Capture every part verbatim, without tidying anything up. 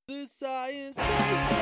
The Science Basement!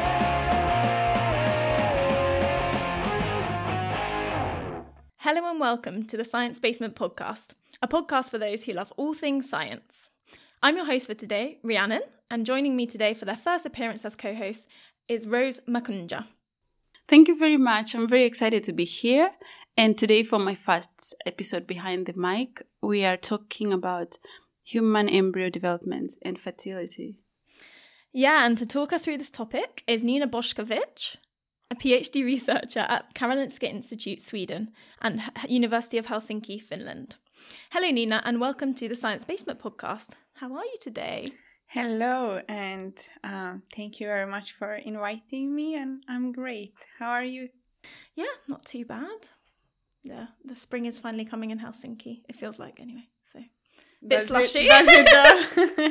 Hello and welcome to the Science Basement podcast, a podcast for those who love all things science. I'm your host for today, Rhiannon, and joining me today for their first appearance as co-host is Rose Makunja. Thank you very much. I'm very excited to be here. And today for my first episode behind the mic, we are talking about human embryo development and fertility. Yeah, and to talk us through this topic is Nina Boskovic, a PhD researcher at Karolinska Institute, Sweden, and H- University of Helsinki, Finland. Hello, Nina, and welcome to the Science Basement podcast. How are you today? Hello, and um, thank you very much for inviting me, and I'm great. How are you? Yeah, not too bad. Yeah, the spring is finally coming in Helsinki, it feels like anyway, so... Bit Does slushy. It, does it though?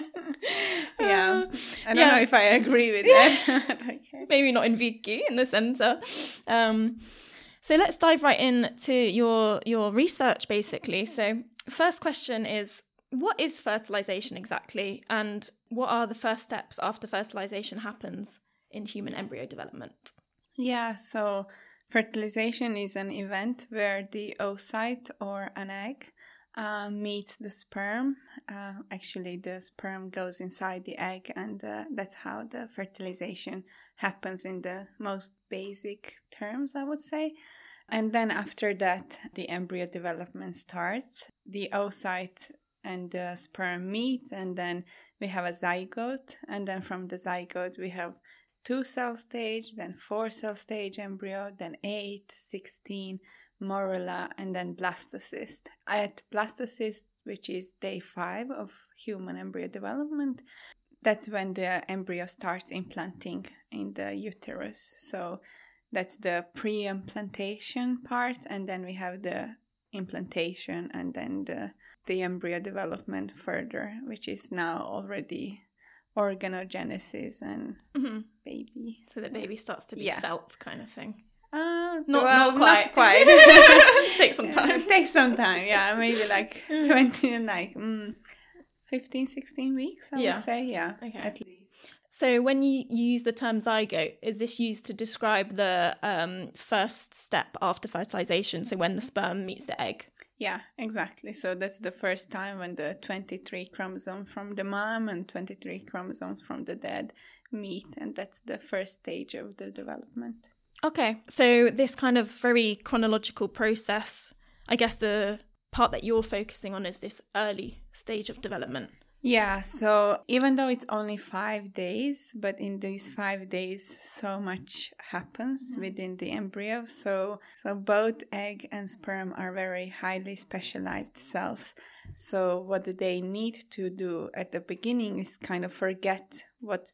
Yeah, I don't yeah. know if I agree with that. Okay. Maybe not in Viki, in the centre. Um, so let's dive right into your your research, basically. So first question is, what is fertilization exactly? And what are the first steps after fertilization happens in human embryo development? Yeah, so fertilization is an event where the oocyte or an egg Uh, meets the sperm. Uh, actually, the sperm goes inside the egg, and uh, that's how the fertilization happens in the most basic terms, I would say. And then after that, the embryo development starts. The oocyte and the sperm meet, and then we have a zygote. And then from the zygote, we have two-cell stage, then four-cell stage embryo, then eight, sixteen, morula, and then blastocyst. At blastocyst, which is day five of human embryo development, that's when the embryo starts implanting in the uterus. So that's the pre-implantation part, and then we have the implantation, and then the, the embryo development further, which is now already organogenesis and Mm-hmm. baby. So the baby starts to be Yeah. felt, kind of thing. Uh, Not, well, not quite. Not quite. Take some time. It takes some time, yeah. Maybe like twenty, like mm, fifteen, sixteen weeks, I Yeah. would say, yeah. Okay. At least. So when you use the term zygote, is this used to describe the um, first step after fertilization, so when the sperm meets the egg? Yeah, exactly. So that's the first time when the twenty-three chromosomes from the mom and twenty-three chromosomes from the dad meet, and that's the first stage of the development. Okay, so this kind of very chronological process, I guess the part that you're focusing on is this early stage of development. Yeah, so even though it's only five days, but in these five days, so much happens mm-hmm. within the embryo. So, so both egg and sperm are very highly specialized cells. So what they need to do at the beginning is kind of forget what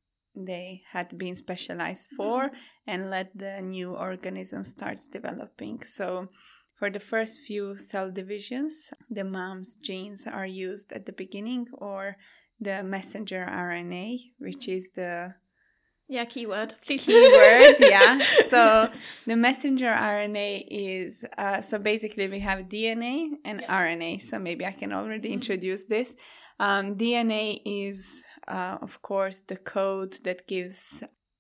they had been specialized for and let the new organism starts developing. So for the first few cell divisions, the mom's genes are used at the beginning, or the messenger R N A, which is the yeah keyword please keyword yeah so the messenger R N A is uh, so basically we have D N A and yeah. R N A. So maybe I can already mm-hmm. introduce this. um, D N A is uh, of course the code that gives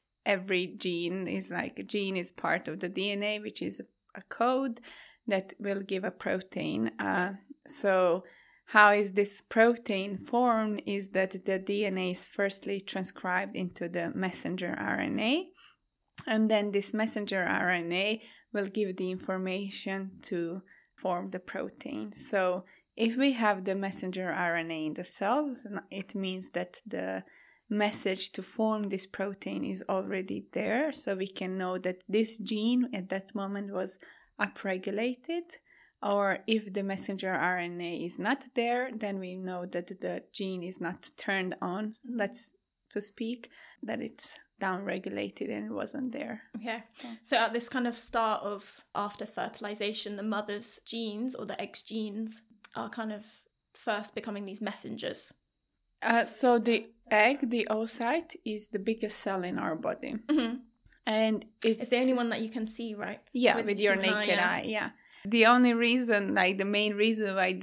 every gene, is like a gene is part of the D N A, which is a code that will give a protein. Uh, so how is this protein formed is that the D N A is firstly transcribed into the messenger R N A, and then this messenger R N A will give the information to form the protein. So if we have the messenger R N A in the cells, it means that the message to form this protein is already there, so we can know that this gene at that moment was upregulated. Or if the messenger R N A is not there, then we know that the gene is not turned on, let's to speak, that it's downregulated and it wasn't there. Okay. So. so at this kind of start of after fertilization, the mother's genes or the egg's genes are kind of first becoming these messengers. Uh, so the egg, the oocyte, is the biggest cell in our body. Mm-hmm. And it's, it's the only one that you can see, right? Yeah, with, with your naked eye, eye, yeah. The only reason, like the main reason why the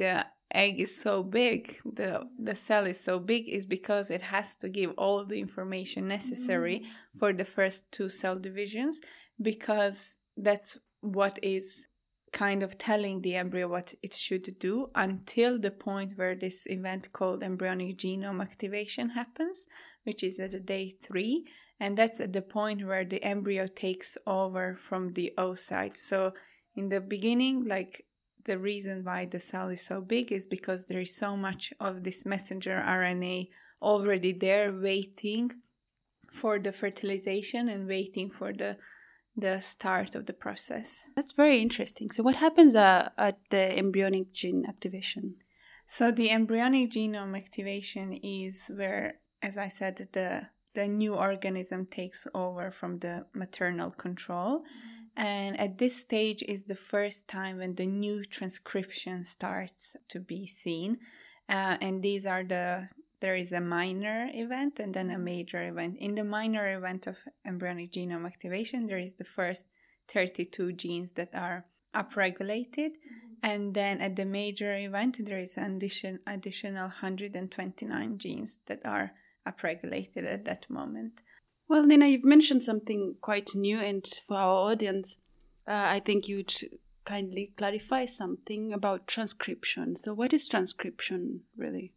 egg is so big, the the cell is so big, is because it has to give all the information necessary mm. for the first two cell divisions, because that's what is kind of telling the embryo what it should do until the point where this event called embryonic genome activation happens, which is at day three. And that's at the point where the embryo takes over from the oocyte. So in the beginning, like the reason why the cell is so big is because there is so much of this messenger R N A already there waiting for the fertilization and waiting for the the start of the process. That's very interesting. So what happens uh, at the embryonic gene activation? So the embryonic genome activation is where, as I said, the the new organism takes over from the maternal control. Mm-hmm. And at this stage is the first time when the new transcription starts to be seen. Uh, and these are the, there is a minor event and then a major event. In the minor event of embryonic genome activation, there is the first thirty-two genes that are upregulated. Mm-hmm. And then at the major event, there is an addition, additional one hundred twenty-nine genes that are upregulated at that moment. Well, Nina, you've mentioned something quite new, and for our audience, uh, I think you'd kindly clarify something about transcription. So what is transcription, really?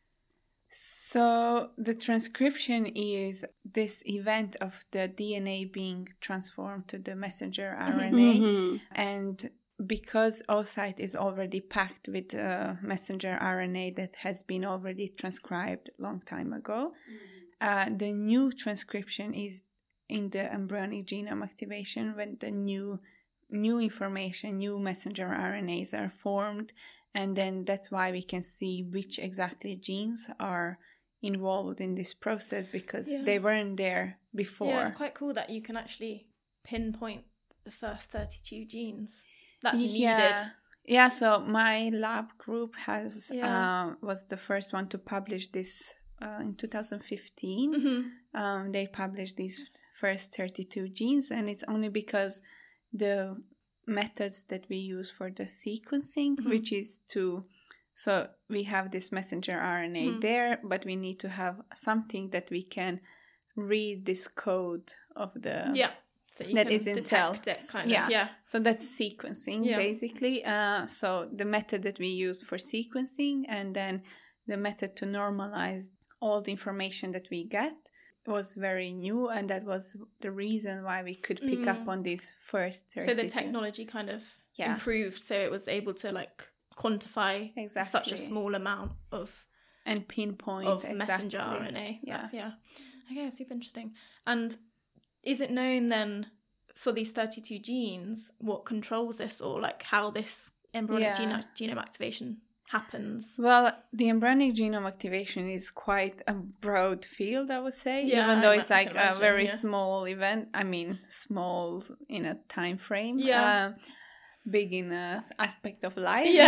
So the transcription is this event of the D N A being transformed to the messenger R N A. Mm-hmm. And because oocyte is already packed with uh, messenger R N A that has been already transcribed a long time ago, mm-hmm. uh, the new transcription is in the embryonic genome activation when the new new information, new messenger R N As are formed, and then that's why we can see which exactly genes are involved in this process, because yeah. they weren't there before. Yeah, it's quite cool that you can actually pinpoint the first thirty-two genes. That's needed. Yeah. yeah, so my lab group has yeah. uh, was the first one to publish this uh, in two thousand fifteen. Mm-hmm. Um, they published these first thirty-two genes, and it's only because the methods that we use for the sequencing, mm-hmm. which is to, so we have this messenger R N A mm-hmm. there, but we need to have something that we can read this code of the... Yeah. So you that can is in cells. It kind yeah. of, yeah. So that's sequencing, yeah. basically. Uh, so the method that we used for sequencing and then the method to normalize all the information that we get was very new, and that was the reason why we could pick mm. up on these first thirty-two. So the technology kind of yeah. improved, so it was able to like quantify exactly. such a small amount of and pinpoint of exactly. messenger R N A. Yeah. That's, yeah. Okay, super interesting. And is it known then for these thirty-two genes what controls this, or like how this embryonic yeah. gene- genome activation happens? Well, the embryonic genome activation is quite a broad field, I would say, yeah, even though I it's like imagine, a very yeah. small event. I mean, small in a time frame. Yeah. Uh, big in a aspect of life. Yeah.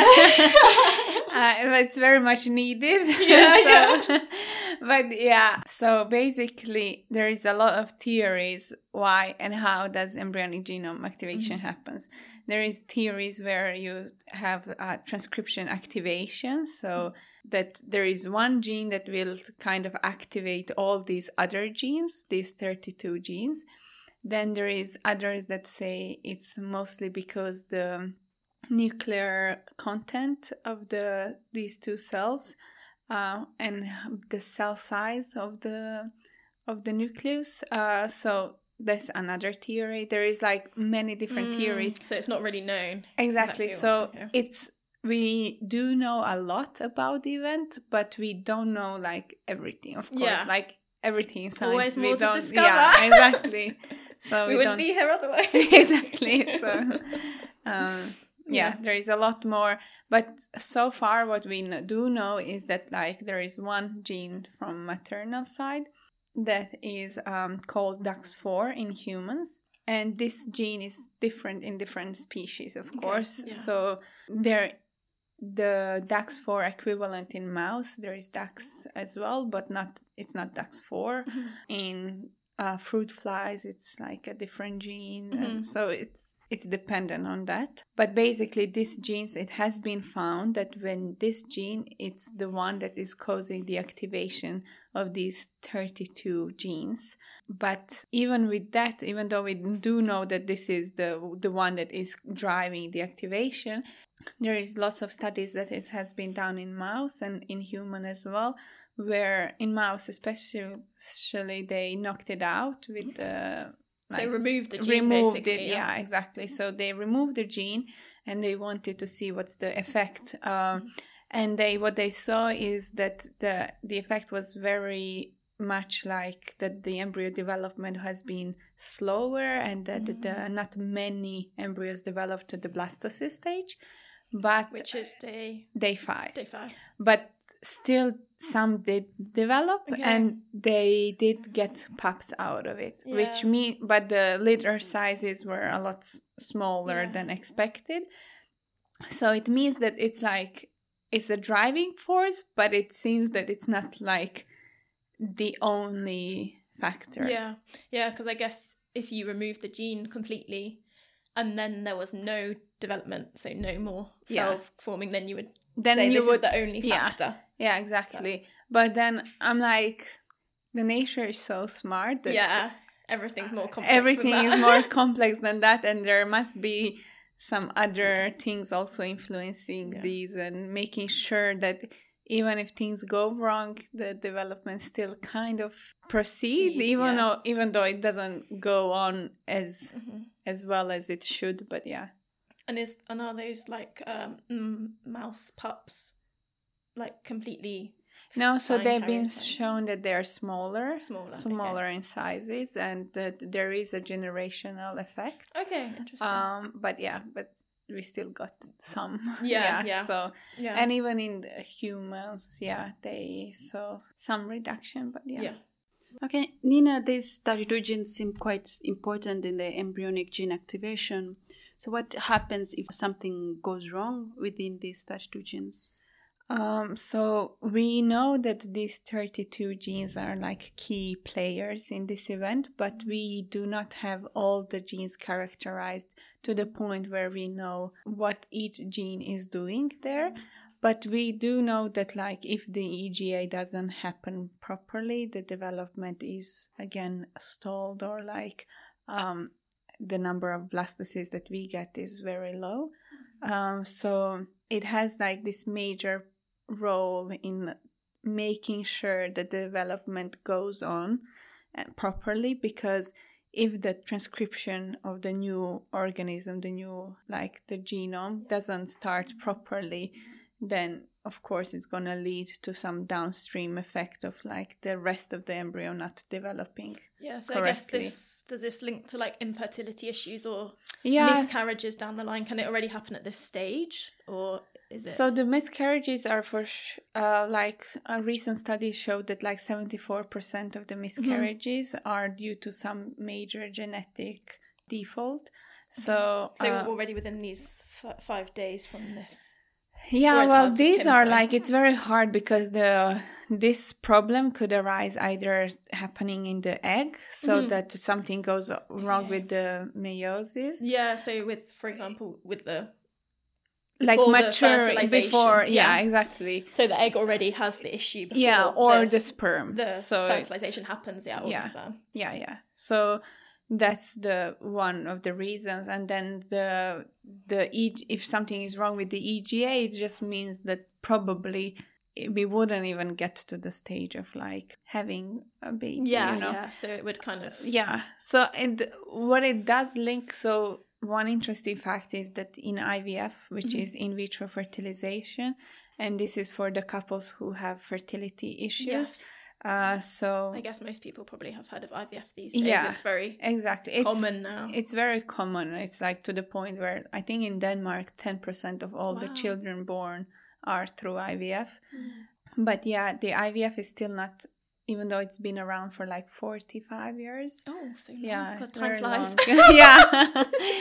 uh, but it's very much needed. Yeah, so, yeah. But yeah, so basically there is a lot of theories why and how does embryonic genome activation mm-hmm. happens. There is theories where you have uh, transcription activation, so mm-hmm. that there is one gene that will kind of activate all these other genes, these thirty-two genes. Then there is others that say it's mostly because the nuclear content of the these two cells uh, and the cell size of the of the nucleus. Uh, so that's another theory. There is like many different mm, theories. So it's not really known. Exactly. exactly so okay. it's we do know a lot about the event, but we don't know like everything. Of course, yeah. like. Everything in science, always more we don't, to discover. Yeah, exactly. So we, we wouldn't don't... be here otherwise. Exactly. So, um, yeah, yeah, there is a lot more. But so far, what we do know is that like there is one gene from maternal side that is um, called D A X four in humans, and this gene is different in different species, of course. Okay, yeah. So there. The D A X four equivalent in mouse, there is D A X as well, but not it's not D A X four. Mm-hmm. In uh, fruit flies, it's like a different gene, mm-hmm. and so it's it's dependent on that. But basically this genes, it has been found that when this gene, it's the one that is causing the activation of these thirty-two genes. But even with that, even though we do know that this is the the one that is driving the activation, there is lots of studies that it has been done in mouse and in human as well, where in mouse especially, especially they knocked it out with the... Like, so removed the gene, removed basically. It, yeah. yeah, exactly. So they removed the gene and they wanted to see what's the effect. Um, mm-hmm. And they what they saw is that the the effect was very much like that the embryo development has been slower and that mm-hmm. the, not many embryos developed to the blastocyst stage. But which is day day five. Day five. But still, some did develop, okay. and they did get pups out of it. Yeah. Which mean, but the litter sizes were a lot smaller yeah. than expected. So it means that it's like it's a driving force, but it seems that it's not like the only factor. Yeah, yeah, because I guess if you remove the gene completely, and then there was no development, so no more cells yeah. forming, then you would then say you this would, is the only factor. Yeah, yeah exactly. But, but then I'm like, the nature is so smart that yeah, everything's more complex. Everything than that. is more complex than that, and there must be some other things also influencing yeah. these and making sure that even if things go wrong, the development still kind of proceeds, Seeds, even yeah. though even though it doesn't go on as mm-hmm. as well as it should. But yeah. And is and are those like um, mm, mouse pups like completely? No, so they've been shown that they're smaller, smaller, smaller okay. in sizes, and that there is a generational effect. Okay, interesting. Um, but yeah, but. We still got some. Yeah, yeah. yeah. So, yeah. And even in the humans, yeah, they saw some reduction, but yeah. yeah. Okay, Nina, these thirty-two genes seem quite important in the embryonic gene activation. So what happens if something goes wrong within these thirty-two genes? Um, so we know that these thirty-two genes are like key players in this event, but we do not have all the genes characterized to the point where we know what each gene is doing there. But we do know that like if the E G A doesn't happen properly, the development is again stalled, or like um, the number of blastocysts that we get is very low. Um, so it has like this major role in making sure that the development goes on properly, because if the transcription of the new organism, the new like the genome doesn't start properly, then of course it's going to lead to some downstream effect of like the rest of the embryo not developing yeah so correctly. I guess this does this link to like infertility issues or yeah. miscarriages down the line? Can it already happen at this stage, or is it? So the miscarriages are for sh- uh, like a recent study showed that like seventy-four percent of the miscarriages mm-hmm. are due to some major genetic default. So so uh, already within these f- five days from this. Yeah, well, these are like, it's very hard because the this problem could arise either happening in the egg, so mm-hmm. that something goes wrong okay. with the meiosis. Yeah, so with, for example, with the like mature before, yeah. yeah, exactly. So the egg already has the issue before. Yeah, or the, the sperm. The so fertilization happens, yeah, or yeah, the sperm. Yeah, yeah. So that's the one of the reasons. And then the the e- if something is wrong with the E G A, it just means that probably we wouldn't even get to the stage of like having a baby. Yeah, you know? yeah. So it would kind of yeah. So and what it does link. So one interesting fact is that in I V F, which mm-hmm. is in vitro fertilization, and this is for the couples who have fertility issues. Yes. Uh, so I guess most people probably have heard of I V F these days. Yeah, it's very exactly. common it's, now. It's very common. It's like to the point where I think in Denmark, ten percent of all wow. the children born are through I V F. Mm. But yeah, the I V F is still not, even though it's been around for like forty-five years. Oh, so long. Yeah, because time flies. yeah,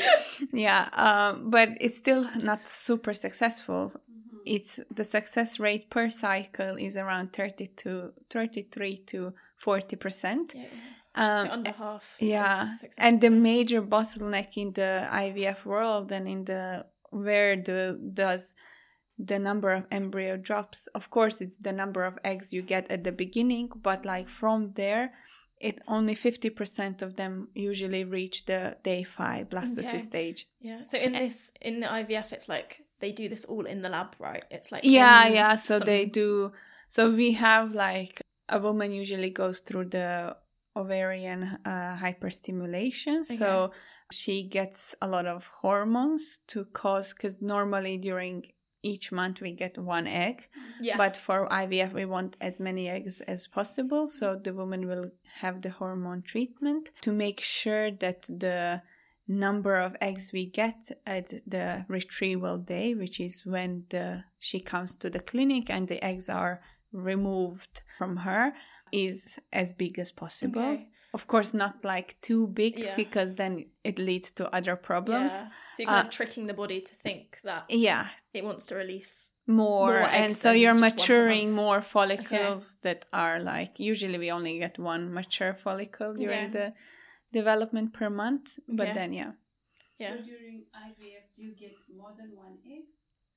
yeah. Um, but it's still not super successful. It's the success rate per cycle is around thirty to thirty-three to forty percent, yeah. Um, so under half. yeah, is successful. and the major bottleneck in the I V F world and in the where the does the number of embryo drops. Of course, it's the number of eggs you get at the beginning, but like from there, it only fifty percent of them usually reach the day five blastocyst Okay. stage. Yeah. So in this, in the I V F, it's like they do this all in the lab, right? It's like Yeah, in yeah. So some- they do. So we have like a woman usually goes through the ovarian uh, hyperstimulation. So she gets a lot of hormones to cause, because normally during each month we get one egg. Yeah. But for I V F, we want as many eggs as possible. So the woman will have the hormone treatment to make sure that the number of eggs we get at the retrieval day, which is when the she comes to the clinic and the eggs are removed from her, is as big as possible. Okay. Of course, not like too big, Yeah. because then it leads to other problems. Yeah. So you're kind Uh, of tricking the body to think that Yeah, it wants to release. more, More and eggs so than you're just one per maturing month. more follicles that are like, usually we only get one mature follicle during Yeah. the development per month, but Okay. then yeah Yeah. So during I V F, do you get more than one egg?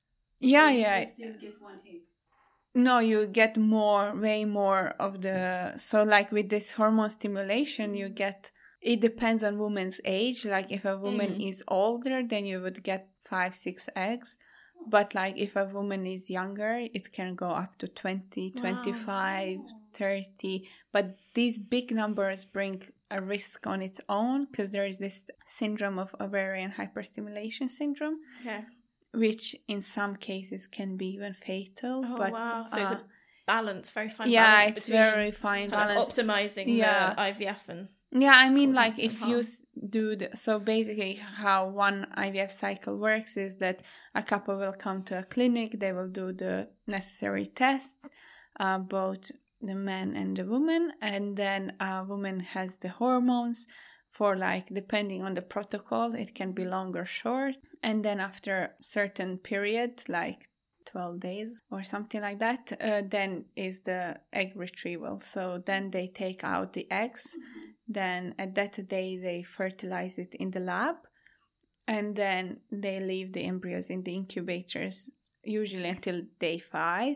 yeah Or you yeah still get one egg. no, you get more, way more of the, so like with this hormone stimulation you get, it depends on woman's age. Like if a woman Mm. is older, then you would get five six eggs, but like if a woman is younger, it can go up to twenty, Wow. twenty-five, thirty. But these big numbers bring a risk on its own, because there is this syndrome of ovarian hyperstimulation syndrome, Okay. which in some cases can be even fatal. Oh but wow. So it's uh, a balance, very fine yeah, balance it's between very fine kind of balance. optimizing Yeah. the I V F and Yeah, I mean, causing like if some you harm. s- do the, so basically how one I V F cycle works is that a couple will come to a clinic, they will do the necessary tests, uh, both the man and the woman, and then a woman has the hormones for like, depending on the protocol, it can be long or short. And then after a certain period, like twelve days or something like that, uh, then is the egg retrieval. So then they take out the eggs. Then at that day, they fertilize it in the lab. And then they leave the embryos in the incubators, usually until day five.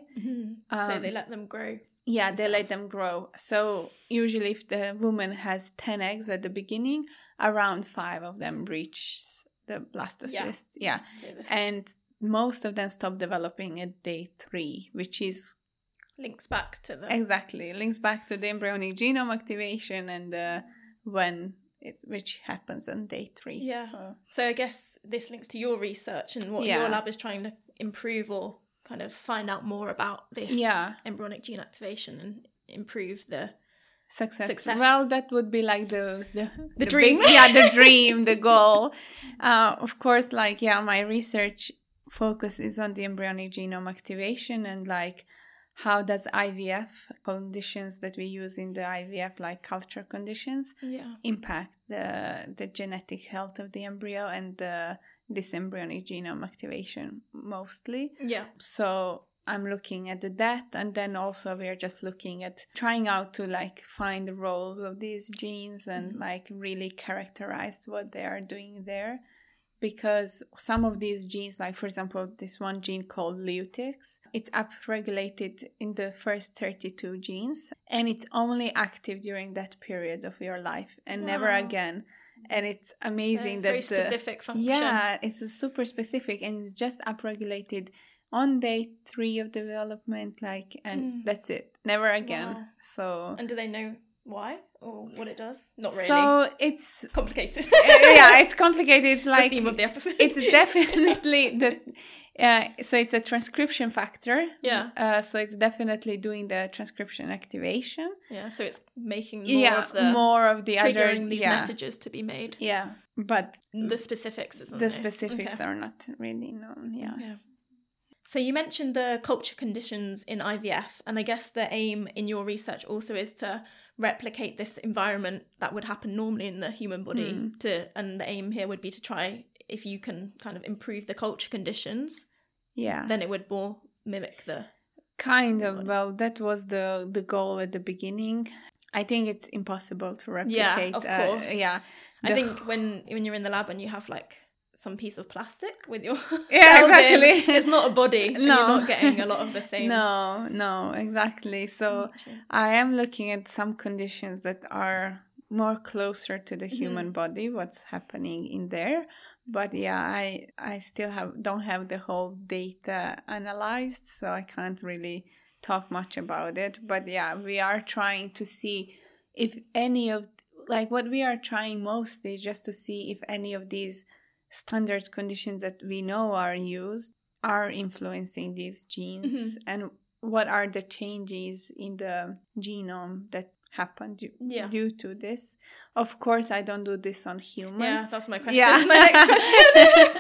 so Um, they let them grow. Yeah, they let themselves. them grow. So usually if the woman has ten eggs at the beginning, around five of them reach the blastocyst. Yeah. So this And most of them stop developing at day three, which is links back to the exactly links back to the embryonic genome activation and uh, when it, which happens on day three. Yeah. So So I guess this links to your research and what Yeah. your lab is trying to improve or kind of find out more about this Yeah. embryonic gene activation and improve the success. Success. Well, that would be like the the, The dream. big- yeah, the dream, the goal. Uh, of course, like yeah, my research focus is on the embryonic genome activation and like how does I V F conditions that we use in the I V F, like culture conditions, yeah. impact the the genetic health of the embryo and the this embryonic genome activation mostly. Yeah. So I'm looking at that, and then also we are just looking at trying out to like find the roles of these genes and Mhm. like really characterize what they are doing there. Because some of these genes, like for example, this one gene called Leutix, it's upregulated in the first thirty-two genes, and it's only active during that period of your life and never Wow. again. And it's amazing So that very the- specific function. yeah, it's super specific, and it's just upregulated on day three of development, like, and Mm. that's it, never again. Wow. So, And do they know why or what it does? Not really. so it's Complicated. yeah, it's complicated. It's It's the like theme of the episode. it's definitely the uh, so it's a transcription factor. Yeah. Uh, so it's definitely doing the transcription activation. Yeah, so it's making more yeah, of the more of the other. triggering these Yeah, messages to be made. yeah, but The specifics isn't the it? specifics Okay. are not really known. Yeah. Yeah. So you mentioned the culture conditions in I V F, and I guess the aim in your research also is to replicate this environment that would happen normally in the human body. Mm. To and the aim here would be to try if you can kind of improve the culture conditions, Yeah. then it would more mimic the Kind of. body. Well, that was the the goal at the beginning. I think it's impossible to replicate. Yeah, of course. Uh, yeah. I The- think when when you're in the lab and you have like some piece of plastic with your Yeah, cells exactly. in, it's not a body. And No. you're not getting a lot of the same. No, no, exactly. So I am looking at some conditions that are more closer to the human Mm-hmm. body, what's happening in there. But yeah, I I still have don't have the whole data analyzed, so I can't really talk much about it. But yeah, we are trying to see if any of like what we are trying mostly is just to see if any of these standard conditions that we know are used are influencing these genes Mhm. and what are the changes in the genome that happen due, Yeah. due to this. Of course, I don't do this on humans. Yeah, that's my question. Yeah. My next question.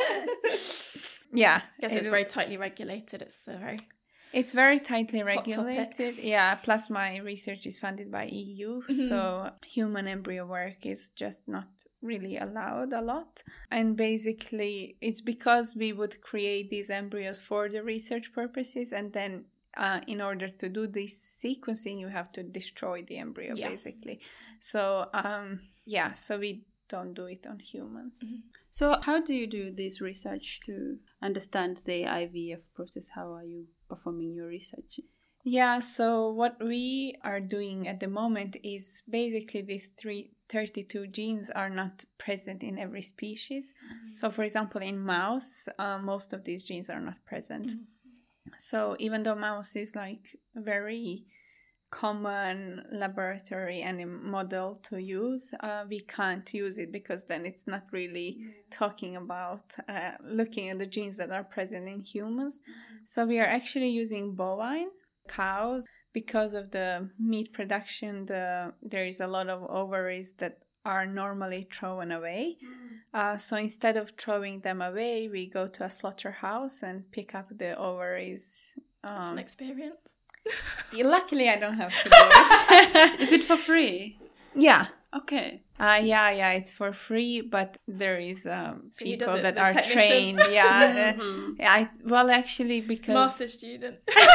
Yeah. I guess it- it's very tightly regulated. It's uh, very It's very tightly Hot topic. regulated. Yeah, plus my research is funded by E U, Mhm. so human embryo work is just not really allowed a lot. And basically, it's because we would create these embryos for the research purposes, and then uh, in order to do this sequencing, you have to destroy the embryo, Yeah. basically. So, um, yeah, so we don't do it on humans. Mhm. So how do you do this research to understand the I V F process? How are you performing your research? Yeah, so what we are doing at the moment is basically these three, thirty-two genes are not present in every species. So, for example, in mouse, uh, most of these genes are not present. So, even though mouse is like a very common laboratory anim- model to use, uh, we can't use it because then it's not really talking about uh, looking at the genes that are present in humans. So, we are actually using bovine cows because of the meat production. The there is a lot of ovaries that are normally thrown away. Uh, so instead of throwing them away, we go to a slaughterhouse and pick up the ovaries. that's an Um, experience. luckily, I don't have to do it. Is it for free? Yeah. Okay. Uh, yeah, yeah, it's for free, but there is um, So he does people it, that the are technician. trained. Yeah, uh, Mhm. I well actually because Master student.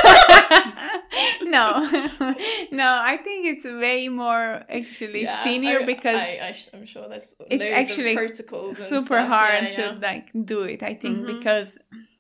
no, no, I think it's way more actually Yeah, senior I- because I, I, sh- I'm sure there's it's loads actually of protocols and super stuff. hard Yeah, yeah. to like do it. I think Mhm. because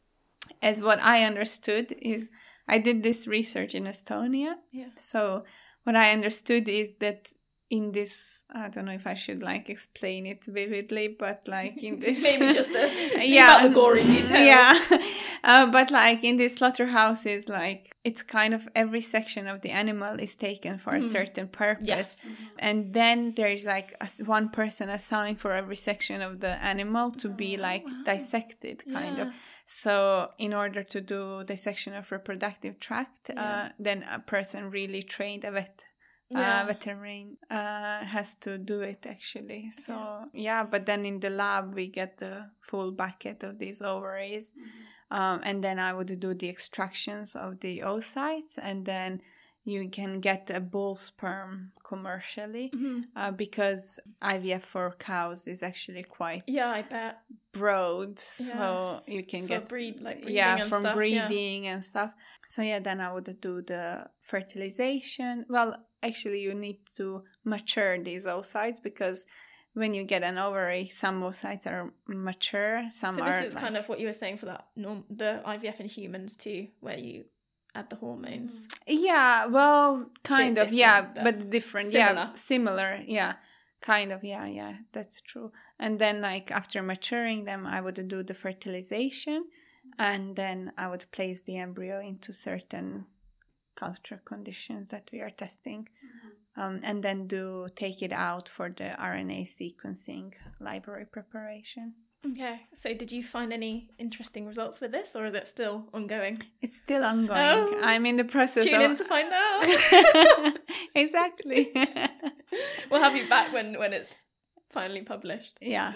as what I understood is I did this research in Estonia. Yeah. So what I understood is that in this, I don't know if I should like explain it vividly, but like in this, Maybe just a, Yeah. yeah, the gory details. yeah, uh, but like in these slaughterhouses, like it's kind of every section of the animal is taken for a Mhm. certain purpose, Yes. and then there's like a s one person assigned for every section of the animal to be like wow. dissected, kind of. Yeah. So in order to do dissection of reproductive tract, Yeah. uh, then a person really trained, a vet. Yeah. Uh, veterinarian uh, has to do it actually. So yeah, but then in the lab we get the full bucket of these ovaries, um, and then I would do the extractions of the oocytes, and then you can get a bull sperm commercially Mhm. uh, because I V F for cows is actually quite Yeah, I bet. broad, so Yeah. you can For get breed, like breeding yeah and from stuff, yeah. breeding and stuff. So yeah, then I would do the fertilization. Well, actually, you need to mature these oocytes because when you get an ovary, some oocytes are mature, some So are this is like, kind of what you were saying for that norm, the I V F in humans too, where you add the hormones. yeah, well, kind Bit of, yeah, different, but, but different, similar. yeah, similar, yeah. Kind of, yeah, yeah, that's true. And then, like, after maturing them, I would do the fertilization, and then I would place the embryo into certain culture conditions that we are testing, um, and then do take it out for the R N A sequencing library preparation. Okay, so did you find any interesting results with this, or is it still ongoing? It's still ongoing. Oh. I'm in the process Tune of... in to find out. Exactly. We'll have you back when, when it's finally published. Yeah.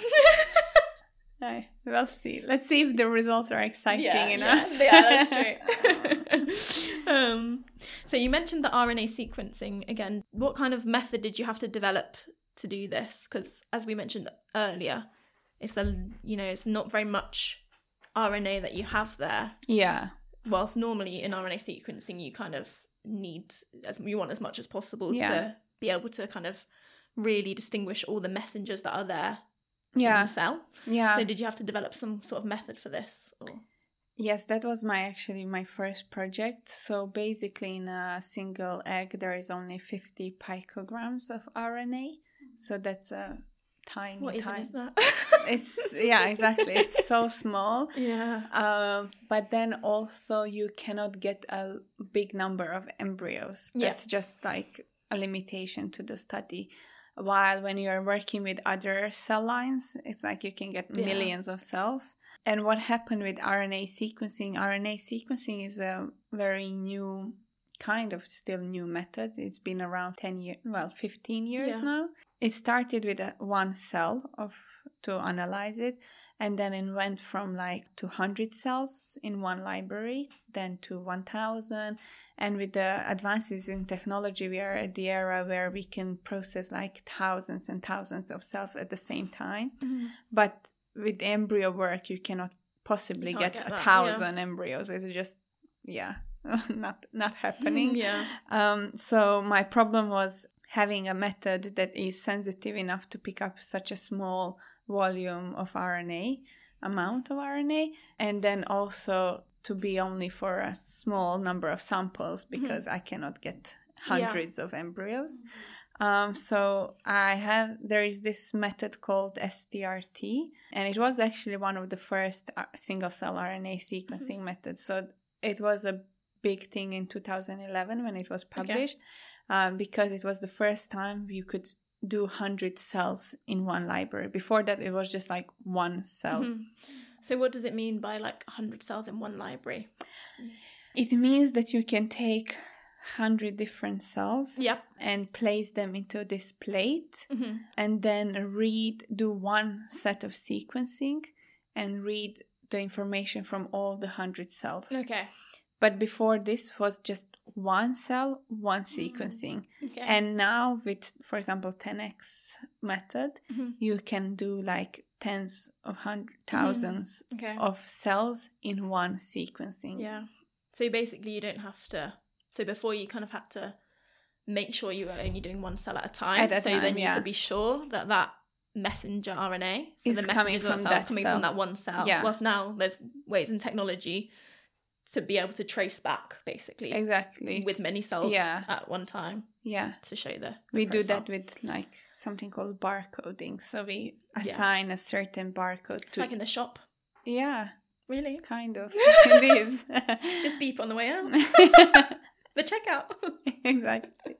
I, we'll see. Let's see if the results are exciting Yeah, enough. yeah, yeah, that's true. um, so you mentioned the R N A sequencing again. What kind of method did you have to develop to do this? Because as we mentioned earlier, it's a you know it's not very much R N A that you have there. Yeah. Whilst normally in R N A sequencing you kind of need as you want as much as possible Yeah. to be able to kind of really distinguish all the messengers that are there Yeah. in the cell. Yeah. So did you have to develop some sort of method for this? Or? Yes, that was my actually my first project. So basically, in a single egg, there is only fifty picograms of R N A. So that's a tiny, What even tiny. is that? It's yeah, exactly. It's so small. Yeah. Um, but then also you cannot get a big number of embryos. Yeah. That's just like a limitation to the study. While when you're working with other cell lines, it's like you can get Yeah. millions of cells. And what happened with R N A sequencing? R N A sequencing is a very new, kind of still new method. It's been around ten years, well, fifteen years Yeah. now. It started with a, one cell of to analyze it, and then it went from like two hundred cells in one library, then to one thousand. And with the advances in technology, we are at the era where we can process like thousands and thousands of cells at the same time. Mm-hmm. But with embryo work, you cannot possibly You get, can't get a that, thousand embryos. It's just, yeah, not not happening. Yeah. Um, so my problem was having a method that is sensitive enough to pick up such a small volume of R N A, amount of R N A, and then also to be only for a small number of samples because I cannot get hundreds of embryos. Um, so I have, there is this method called S T R T, and it was actually one of the first single cell R N A sequencing mm-hmm. methods. So it was a big thing in two thousand eleven when it was published, okay. um, because it was the first time you could do one hundred cells in one library. Before that, it was just like one cell. Mm-hmm. So what does it mean by like one hundred cells in one library? It means that you can take one hundred different cells yep. and place them into this plate mm-hmm. and then read, do one set of sequencing and read the information from all the one hundred cells. Okay. But before this was just one cell, one sequencing. Okay. And now with, for example, ten X method, mm-hmm. you can do like tens of hundred thousands mm-hmm. okay. of cells in one sequencing. Yeah. So basically you don't have to, so before you kind of had to make sure you were only doing one cell at a time. At a so time, then you yeah. could be sure that that messenger R N A, so is the coming messages from of cells that coming cell. from that one cell. Yeah. Whilst now there's ways in technology to be able to trace back, basically. Exactly. With many cells yeah. at one time. Yeah. To show the, the We profile. do that with like something called barcoding. So we assign yeah. a certain barcode it's to... like in the shop. Yeah. Really? Kind of. It is. Just beep on the way out. The checkout. Exactly.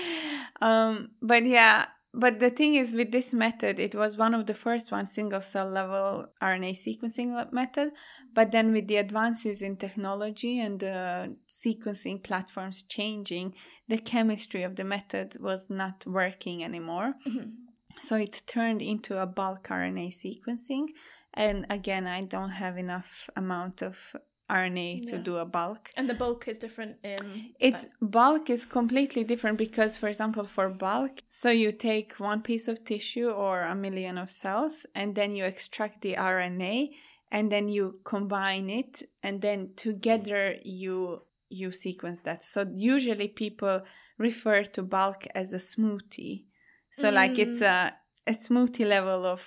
Um, but yeah, but the thing is with this method, it was one of the first one single cell level R N A sequencing method. But then with the advances in technology and the sequencing platforms changing, the chemistry of the method was not working anymore. Mm-hmm. So it turned into a bulk R N A sequencing. And again, I don't have enough amount of R N A to yeah. do a bulk. And the bulk is different in... It's bulk is completely different because, for example, for bulk, so you take one piece of tissue or a million of cells and then you extract the R N A and then you combine it and then together you you sequence that. So usually people refer to bulk as a smoothie. So mm. like it's a, a smoothie level of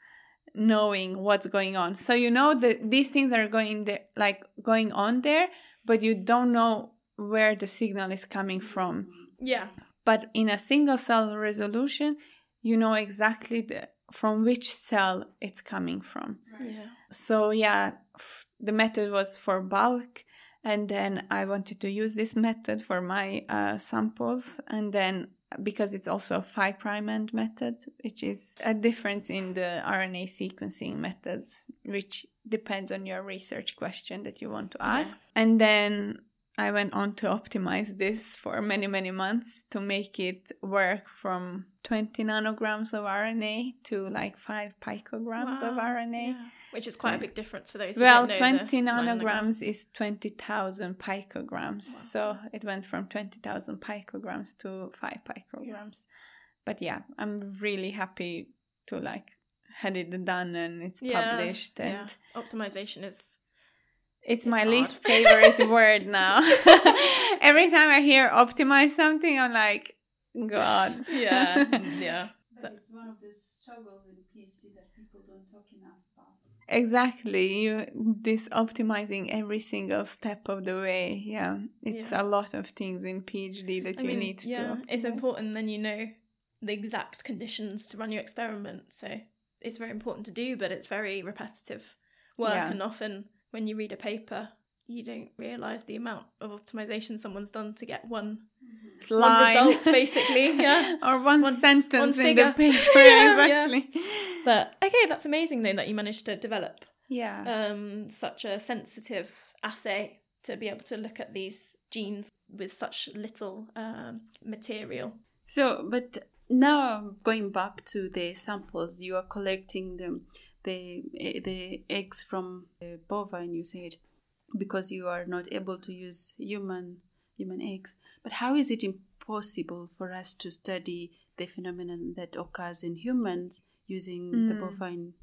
knowing what's going on. So you know that these things are going there, like going on there, but you don't know where the signal is coming from. Yeah. But in a single cell resolution, you know exactly the, from which cell it's coming from. Yeah. So yeah, f- the method was for bulk, and then I wanted to use this method for my uh, samples, and then because it's also a five prime end method, which is a difference in the R N A sequencing methods, which depends on your research question that you want to ask. Yeah. And then I went on to optimize this for many, many months to make it work from twenty nanograms of R N A to like five picograms wow. of R N A. Yeah. Which is quite so, a big difference for those who well, don't know twenty the nanograms is twenty thousand picograms. Wow. So it went from twenty thousand picograms to five picograms. Yeah. But yeah, I'm really happy to like had it done and it's yeah. published. And yeah. Optimization is... It's, it's my hard. least favorite word now. Every time I hear optimize something, I'm like, God. Yeah, yeah. But it's one of the struggles in PhD that people don't talk enough about. Exactly. You this optimizing every single step of the way. Yeah, it's Yeah. a lot of things in PhD that I you mean, need to. yeah, it's optimize. important then you know the exact conditions to run your experiment. So it's very important to do, but it's very repetitive work. Yeah. And often when you read a paper, you don't realise the amount of optimization someone's done to get one, one Line. result, basically. Yeah. or one, One- sentence one in the figure. paper. Yeah, yeah. Exactly. But okay, that's amazing though that you managed to develop Yeah. um, such a sensitive assay to be able to look at these genes with such little um, material. So, but now going back to the samples, you are collecting them, the the eggs from the bovine, you said, because you are not able to use human human eggs. But how is it impossible for us to study the phenomenon that occurs in humans using the Mm. bovine?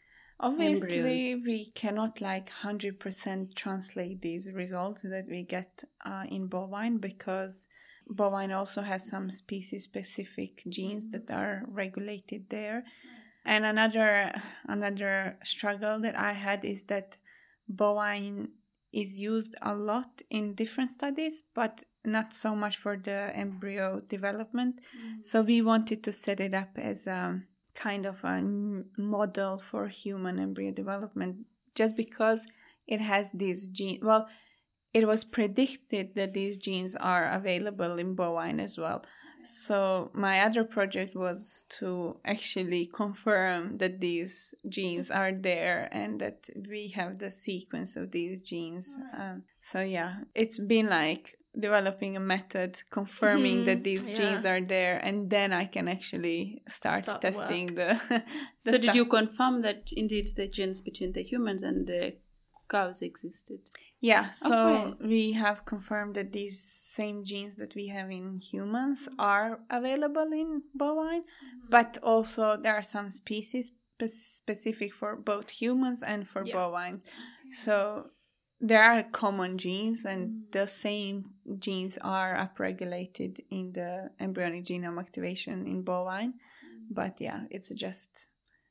Obviously, we cannot like one hundred percent translate these results that we get uh, in bovine because bovine also has some species-specific genes that are regulated there. And another another struggle that I had is that bovine is used a lot in different studies, but not so much for the embryo development. So we wanted to set it up as a kind of a n- model for human embryo development, just because it has these genes. Well, it was predicted that these genes are available in bovine as well. So my other project was to actually confirm that these genes are there and that we have the sequence of these genes. Um, so yeah, it's been like developing a method confirming Mhm, that these yeah. genes are there, and then I can actually start, Start the testing the, the So did stuff. you confirm that indeed the genes between the humans and the cows existed? Yeah, so Okay. we have confirmed that these same genes that we have in humans are available in bovine, but also there are some species spe- specific for both humans and for Yeah. bovine. So there are common genes, and the same genes are upregulated in the embryonic genome activation in bovine. But yeah, it's just,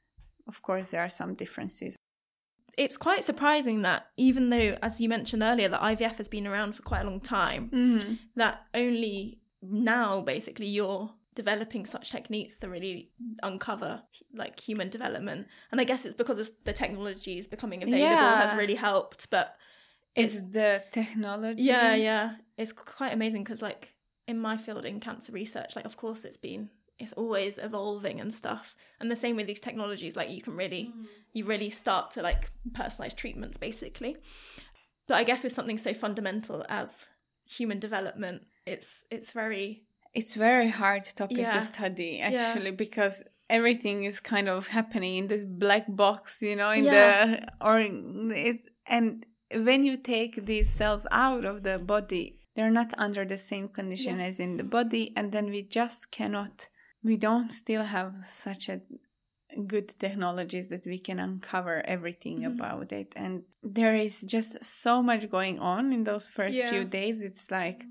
of course, there are some differences. It's quite surprising that even though, as you mentioned earlier, that I V F has been around for quite a long time, Mm-hmm. that only now basically you're developing such techniques to really uncover like human development. And I guess it's because of the technologies becoming available Yeah. has really helped. But It's the technology. yeah, yeah, it's quite amazing because like in my field in cancer research, like of course it's been it's always evolving and stuff. And the same with these technologies, like you can really you really start to like personalize treatments basically. But I guess with something so fundamental as human development, it's it's very It's very hard topic Yeah. to study Yeah. actually because everything is kind of happening in this black box, you know, in Yeah. the or it and when you take these cells out of the body, they're not under the same condition Yeah. as in the body, and then we just cannot we don't still have such a good technologies that we can uncover everything Mhm. about it. And there is just so much going on in those first Yeah. few days. It's like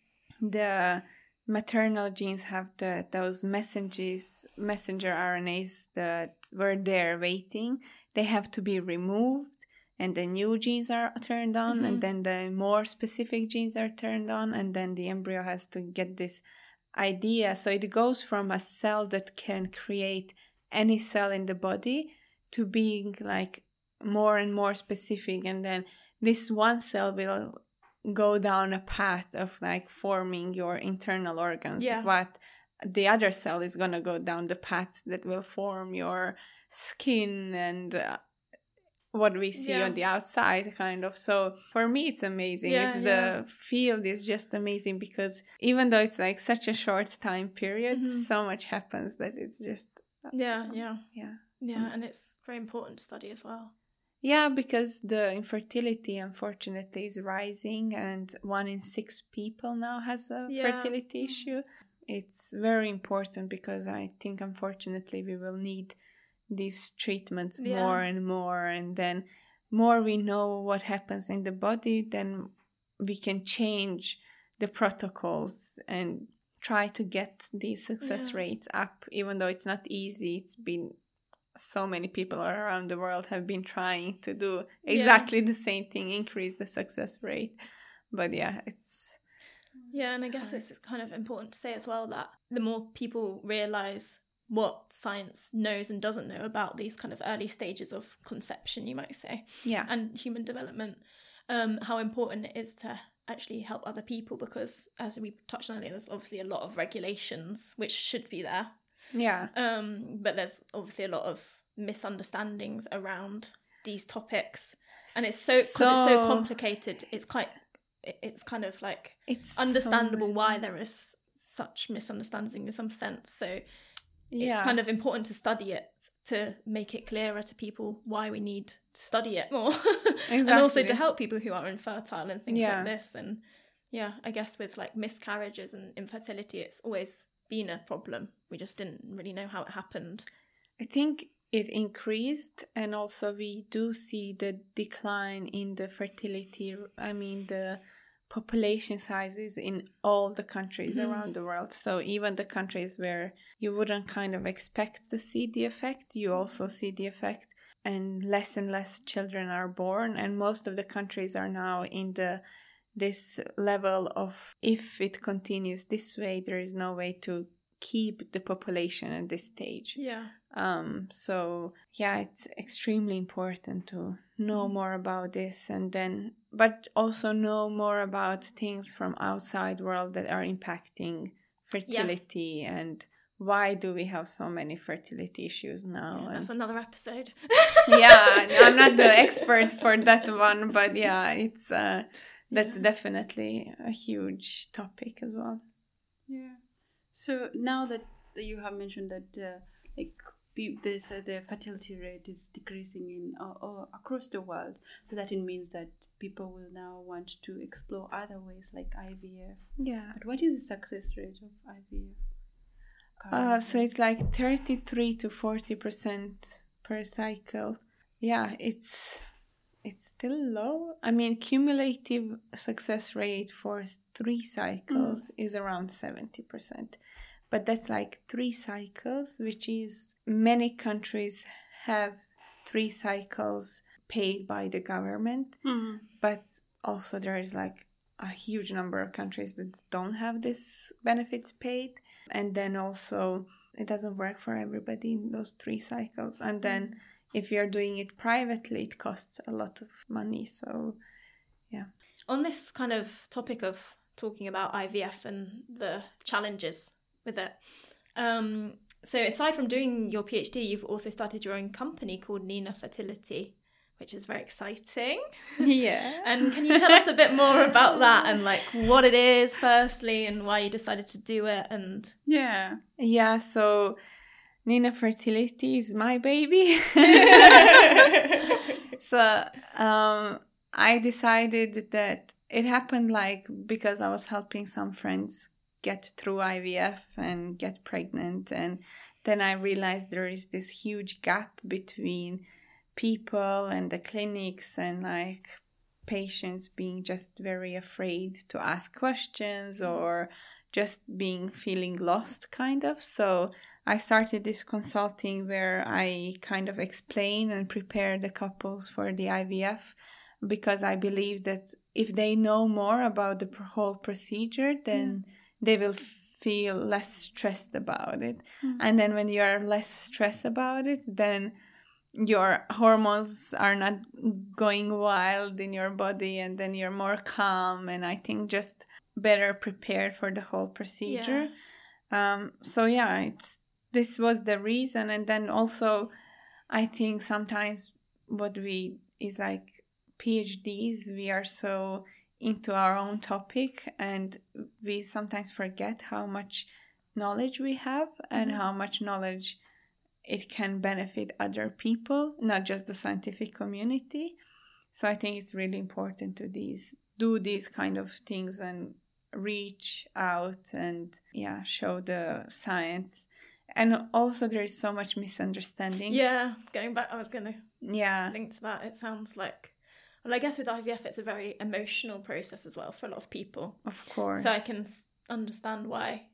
the maternal genes have the those messages messenger R N As that were there waiting. They have to be removed, and the new genes are turned on, Mhm. and then the more specific genes are turned on, and then the embryo has to get this idea. So it goes from a cell that can create any cell in the body to being like more and more specific, and then this one cell will go down a path of like forming your internal organs, Yeah. but the other cell is going to go down the path that will form your skin and uh, what we see Yeah. on the outside, kind of. So for me it's amazing. Yeah, It's yeah. the field is just amazing because even though it's like such a short time period, Mhm. so much happens that it's just yeah, yeah, yeah yeah, and it's very important to study as well. Yeah, because the infertility, unfortunately, is rising, and one in six people now has a Yeah. fertility issue. It's very important because I think, unfortunately, we will need these treatments Yeah. more and more. And then more we know what happens in the body, then we can change the protocols and try to get these success Yeah. rates up, even though it's not easy. It's been so many people around the world have been trying to do exactly the same thing, increase the success rate. But yeah, it's... Yeah, and I guess it's kind of important to say as well that the more people realise what science knows and doesn't know about these kind of early stages of conception, you might say, Yeah. and human development, um, how important it is to actually help other people, because as we touched on earlier, there's obviously a lot of regulations which should be there, Yeah. um, but there's obviously a lot of misunderstandings around these topics, and it's so because it's so complicated. It's quite, it- it's kind of like It's understandable so why there is such misunderstanding in some sense. So Yeah. it's kind of important to study it to make it clearer to people why we need to study it more. And also Exactly. to help people who are infertile and things Yeah. like this. And yeah, I guess with like miscarriages and infertility, it's always been a problem. We just didn't really know how it happened. I think it increased, and also we do see the decline in the fertility, I mean the population sizes in all the countries Mhm. around the world. So even the countries where you wouldn't kind of expect to see the effect, you also see the effect, and less and less children are born, and most of the countries are now in the this level of, if it continues this way, there is no way to keep the population at this stage. Yeah. Um, so yeah, it's extremely important to know more about this, and then, but also know more about things from outside world that are impacting fertility, and why do we have so many fertility issues now? Yeah, that's and, another episode. yeah, I'm not the expert for that one, but yeah, it's uh, that's Yeah. definitely a huge topic as well. Yeah. So now that you have mentioned that, uh, like, pe- this uh, the fertility rate is decreasing in uh, uh, across the world, so that it means that people will now want to explore other ways like I V F. Yeah. But what is the success rate of I V F? Uh, so it's like thirty-three to forty percent per cycle. Yeah, it's it's still low. I mean, cumulative success rate for three cycles is around seventy percent. But that's like three cycles, which is many countries have three cycles paid by the government. Mm-hmm. But also there is like a huge number of countries that don't have this benefits paid. And then also it doesn't work for everybody in those three cycles. And then if you're doing it privately, it costs a lot of money. So, yeah. On this kind of topic of talking about I V F and the challenges with it, um, so aside from doing your PhD, you've also started your own company called Nina Fertility, which is very exciting. Yeah. And can you tell us a bit more about that, and like what it is firstly, and why you decided to do it? And Yeah. Yeah, so Nina Fertility is my baby. So um, I decided that it happened like because I was helping some friends get through I V F and get pregnant, and then I realized there is this huge gap between people and the clinics, and like patients being just very afraid to ask questions or just being feeling lost kind of. So I started this consulting where I kind of explain and prepare the couples for the I V F, because I believe that if they know more about the whole procedure, then mm. they will feel less stressed about it. Mm. And then when you are less stressed about it, then your hormones are not going wild in your body, and then you're more calm, and I think just better prepared for the whole procedure. Yeah. Um, so yeah, it's this was the reason. And then also I think sometimes what we is like PhDs, we are so into our own topic, and we sometimes forget how much knowledge we have and mm-hmm. how much knowledge it can benefit other people, not just the scientific community. So I think it's really important to these do these kind of things and reach out and yeah show the science. And also there is so much misunderstanding. Yeah, going back, I was going to yeah link to that. It sounds like, well, I guess with I V F it's a very emotional process as well for a lot of people. Of course. So I can understand why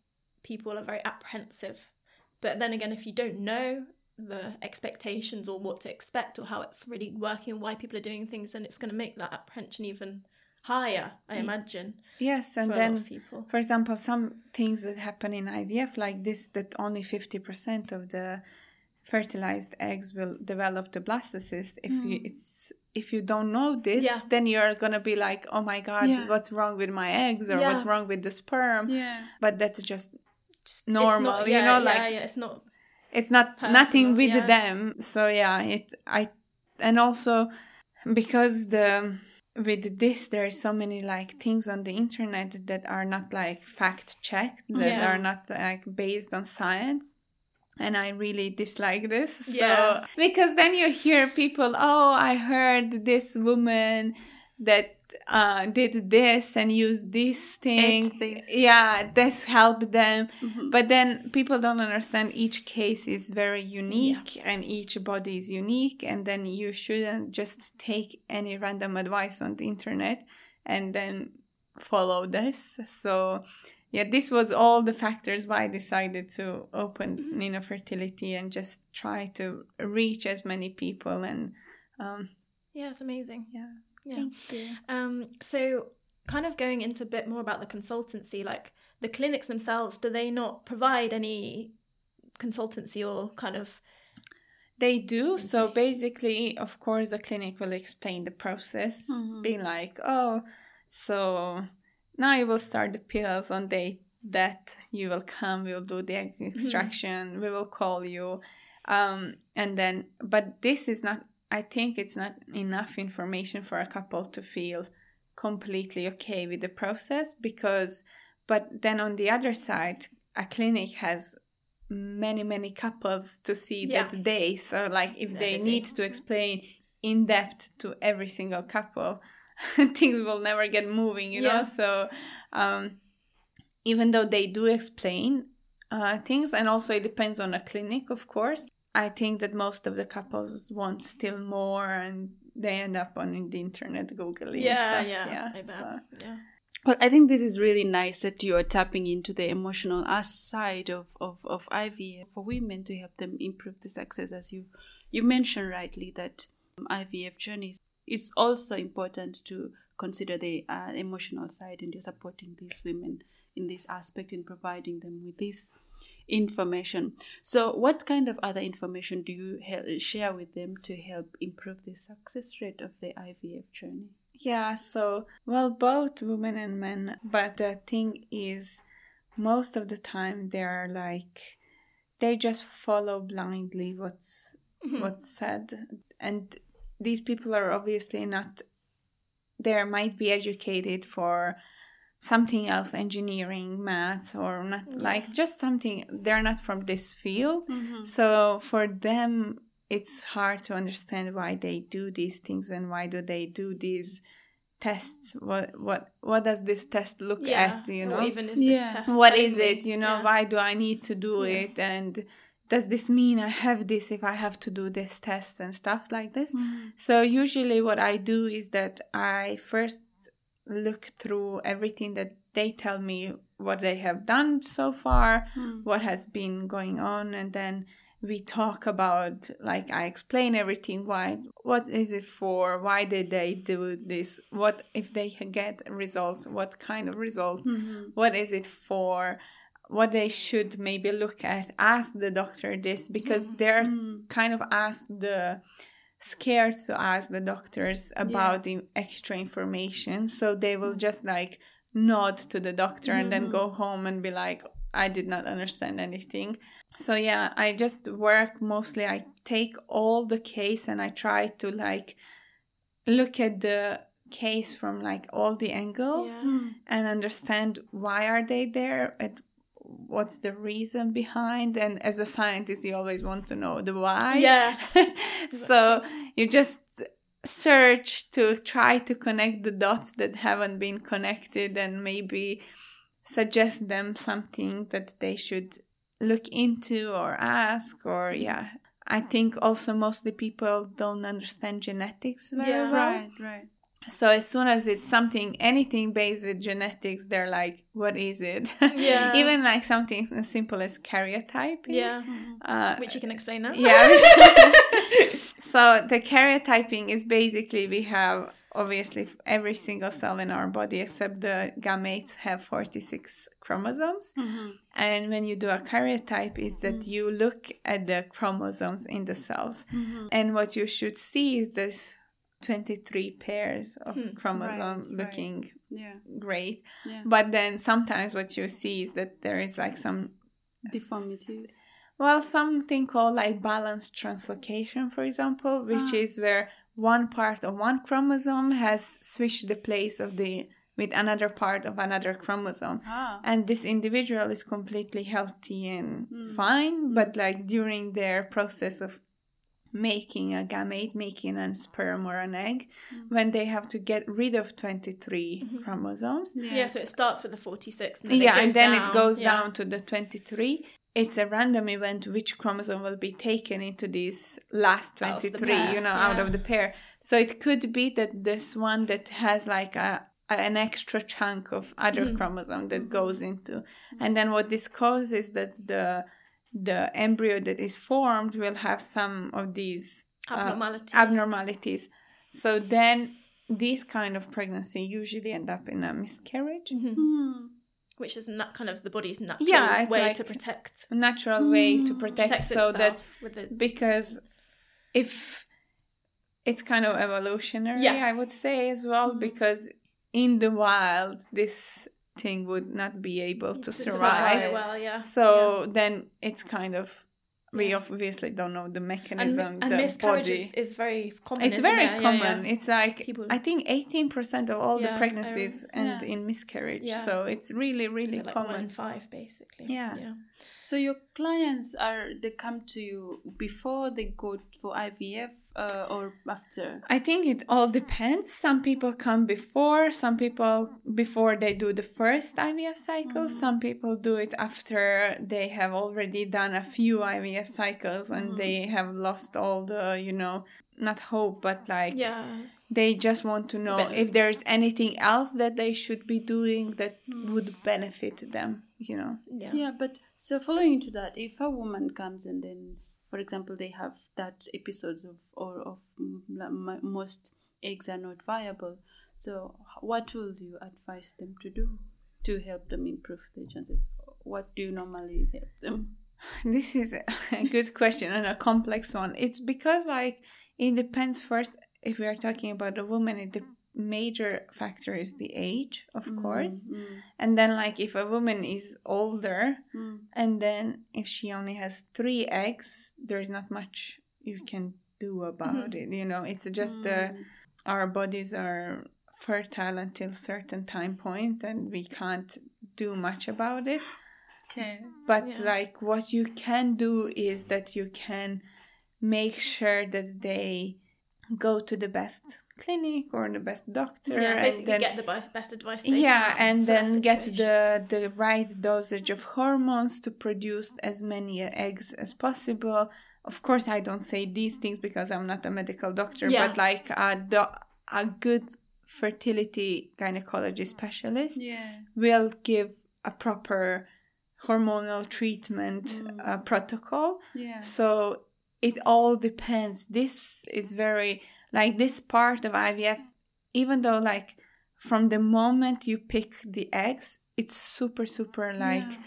people are very apprehensive. But then again, if you don't know the expectations or what to expect or how it's really working and why people are doing things, then it's going to make that apprehension even higher, I imagine. Yes, and for a lot then, of people. for example, some things that happen in I V F, like this, that only fifty percent of the fertilized eggs will develop the blastocyst. If Mm. you it's if you don't know this, Yeah. then you're gonna be like, oh my god, Yeah. what's wrong with my eggs, or Yeah. what's wrong with the sperm? Yeah. But that's just, just It's normal, not- you yeah, know, yeah, like yeah, it's not. it's not Personal, nothing with yeah. them. So yeah, it I and also because the with this there's so many like things on the internet that are not like fact checked, that Yeah. are not like based on science. And I really dislike this. So Yeah. because then you hear people, oh, I heard this woman that uh, did this and used this thing. Ate this. Yeah, this helped them. Mhm. But then people don't understand each case is very unique and each body is unique. And then you shouldn't just take any random advice on the internet and then follow this. So yeah, this was all the factors why I decided to open Mm-hmm. Nina Fertility and just try to reach as many people. And um, Yeah, it's amazing. yeah, Yeah. thank you. Um, so kind of going into a bit more about the consultancy, like the clinics themselves, do they not provide any consultancy or kind of... They do. So Okay. basically, of course, the clinic will explain the process, Mhm. be like, oh, so now you will start the pills on day that you will come, we'll do the egg extraction, we will call you. Um, and then, but this is not, I think it's not enough information for a couple to feel completely okay with the process, because, but then on the other side, a clinic has many, many couples to see Yeah. that day. So like if They're they busy. need to explain in depth to every single couple, things will never get moving, you Yeah. know? So um, even though they do explain uh, things, and also it depends on a clinic, of course, I think that most of the couples want still more, and they end up on the internet Googling Yeah, stuff. yeah, I bet. so- Yeah. Well, I think this is really nice that you are tapping into the emotional as- side of, of, of I V F for women to help them improve the success. As you, you mentioned rightly, that um, I V F journeys is also important to consider the uh, emotional side, and you're supporting these women in this aspect in providing them with this information. So what kind of other information do you he- share with them to help improve the success rate of the I V F journey? Yeah, so, well, both women and men, but the thing is, most of the time they're like, they just follow blindly what's Mhm. what's said. And these people are obviously not, they might be educated for something else, engineering, maths, or not, Yeah. like just something, they're not from this field. Mm-hmm. So for them, it's hard to understand why they do these things and why do they do these tests. What what what does this test look Yeah. at? You Or know, even is Yeah. this test what is only? it? You know, Yeah. why do I need to do Yeah. it? And does this mean I have this if I have to do this test and stuff like this? Mm-hmm. So usually what I do is that I first look through everything that they tell me, what they have done so far, Mm. what has been going on, and then we talk about, like, I explain everything, why, what is it for, why did they do this, what if they get results, what kind of results, Mm-hmm. what is it for, what they should maybe look at, ask the doctor this, because they're Mm. kind of asked the scared to ask the doctors about the extra information, so they will just like nod to the doctor and then go home and be like, I did not understand anything. So yeah, I just work mostly, I take all the case and I try to like look at the case from like all the angles Yeah. and understand why are they there and what's the reason behind. And as a scientist, you always want to know the why. Yeah. So you just search to try to connect the dots that haven't been connected and maybe suggest them something that they should look into or ask. Or yeah, I think also mostly people don't understand genetics very Yeah. well. Right, right. So as soon as it's something, anything based with genetics, they're like, what is it? Yeah. Even like something as simple as karyotype. Yeah. Uh, Which you can explain now. yeah. So the karyotyping is basically, we have obviously every single cell in our body except the gametes have forty-six chromosomes. Mm-hmm. And when you do a karyotype is that Mm. you look at the chromosomes in the cells. Mm-hmm. And what you should see is this twenty-three pairs of Hmm. chromosome Right, looking Yeah. great. Yeah. But then sometimes what you see is that there is like some Deformities. well, something called like balanced translocation, for example, which Ah. is where one part of one chromosome has switched the place of the with another part of another chromosome. Ah. And this individual is completely healthy and Mm. fine, but like during their process of making a gamete, making a sperm or an egg, Mm. when they have to get rid of twenty-three Mhm. chromosomes, Yeah, so it starts with the forty-six. And then yeah, it and goes then down. it goes Yeah. down to the twenty-three. It's a random event which chromosome will be taken into these last Out of the twenty-three, pair, you know, out yeah. of the pair. So it could be that this one that has like a, a an extra chunk of other Mhm. chromosome that goes into, and then what this causes is that the the embryo that is formed will have some of these uh, Abnormality. abnormalities. So then these kind of pregnancy usually end up in a miscarriage. Mhm. Mm. Which is not kind of the body's natural Yeah, it's way like- to protect, A natural way to Mm. protect, protect so itself that with the because if it's kind of evolutionary, Yeah. I would say as well, Mm. because in the wild this thing would not be able to survive. survive well, yeah. So then it's kind of we Yeah. obviously don't know the and, mechanism, and the miscarriage body. is, is very common. It's isn't very it? Yeah, common. yeah. It's like People- I think eighteen percent of all Yeah, the pregnancies I- end yeah. in miscarriage. Yeah. So it's really, really So like common. one in five, basically. Yeah. yeah. So your clients are they come to you before they go for I V F uh, or after? I think it all depends. Some people come before, some people before they do the first I V F cycle, Mhm. some people do it after they have already done a few I V F cycles and Mhm. they have lost all the, you know, not hope, but like Yeah. they just want to know But- if there's anything else that they should be doing that Mm. would benefit them, you know. Yeah. Yeah, but so following into that, if a woman comes and then, for example, they have that episodes of or of mm, m- most eggs are not viable, so what will you advise them to do to help them improve their chances? What do you normally help them? This is a good question and a complex one. It's because like it depends first if we are talking about a woman, it, the major factor is the age, of course. Mm, And then like if a woman is older mm, and then if she only has three eggs, there's not much you can do about Mhm. it. You know, it's just mm, the our bodies are fertile until certain time point and we can't do much about it. okay. But Yeah. like what you can do is that you can make sure that they go to the best clinic or the best doctor Yeah, and basically then get the be- best advice they yeah can and for that then get situation. the the right dosage of hormones to produce as many eggs as possible. Of course I don't say these things because I'm not a medical doctor, Yeah. but like a, do- a good fertility gynecology specialist Yeah. will give a proper hormonal treatment Mm. uh, protocol. Yeah. So it all depends. This is very, like this part of I V F, even though like from the moment you pick the eggs, it's super, super like Yeah.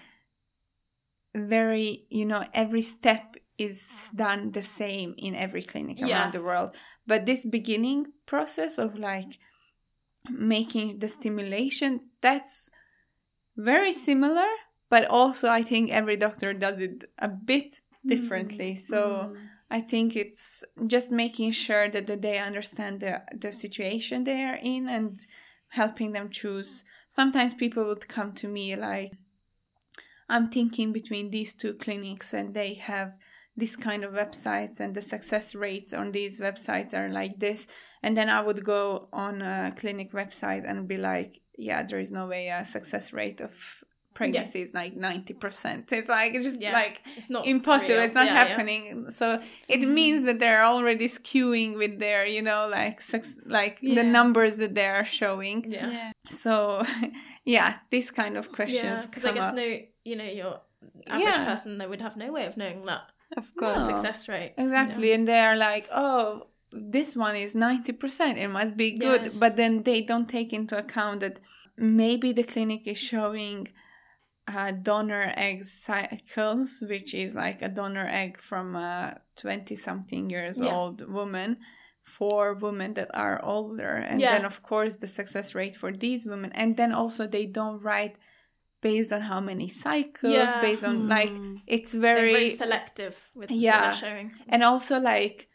very, you know, every step is done the same in every clinic Yeah. around the world. But this beginning process of like making the stimulation, that's very similar, but also I think every doctor does it a bit differently. So Mm. I think it's just making sure that, that they understand the, the situation they are in and helping them choose. Sometimes people would come to me like, I'm thinking between these two clinics and they have this kind of websites and the success rates on these websites are like this. And then I would go on a clinic website and be like, yeah, there is no way a success rate of pregnancy yeah. is like ninety percent. It's like it's just yeah. like it's not impossible. real. It's not yeah, happening. Yeah. So it mm-hmm. means that they're already skewing with their, you know, like like yeah. the numbers that they are showing. Yeah. yeah. So yeah, this kind of questions. Yeah, because I guess up. no, you know, your average yeah. person, they would have no way of knowing that. Of course. The success rate. Exactly. Yeah. And they are like, oh, this one is ninety percent. It must be good. Yeah. But then they don't take into account that maybe the clinic is showing uh, donor egg cycles, which is like a donor egg from a twenty-something years yeah. old woman for women that are older. And yeah. then, of course, the success rate for these women. And then also they don't write based on how many cycles, yeah. based on mm. like, it's very... They're very selective with yeah. what they're showing. And also like,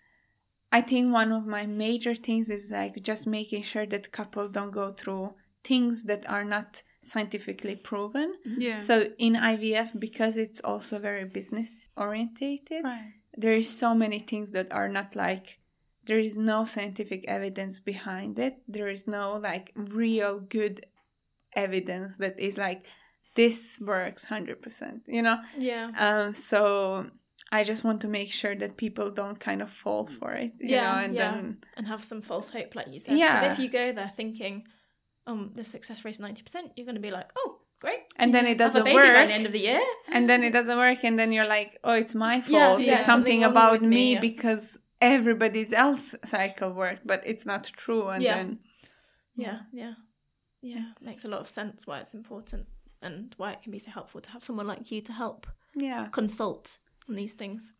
I think one of my major things is like just making sure that couples don't go through things that are not scientifically proven. Yeah. So in I V F, because it's also very business orientated, right. there is so many things that are not like, there is no scientific evidence behind it. There is no like real good evidence that is like, this works one hundred percent, you know? Yeah. Um. So I just want to make sure that people don't kind of fall for it, you yeah, know, and yeah. then... And have some false hope, like you said. Yeah. Because if you go there thinking, um, the success rate is ninety percent, you're going to be like, oh, great. And then it doesn't have a baby work. by the end of the year. And then it doesn't work, and then you're like, oh, it's my fault. Yeah, yeah. It's something, something about me, me yeah. because everybody's else cycle worked, but it's not true. And yeah. then... Yeah, yeah. Yeah, it makes a lot of sense why it's important. And why it can be so helpful to have someone like you to help yeah. consult on these things.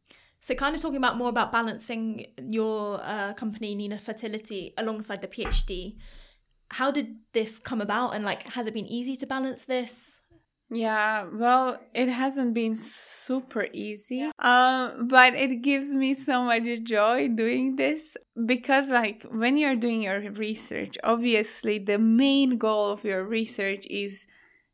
So kind of talking about more about balancing your uh, company, Nina Fertility, alongside the PhD. How did this come about? And like, has it been easy to balance this? Yeah, well, it hasn't been super easy, um, but it gives me so much joy doing this because, like, when you're doing your research, obviously the main goal of your research is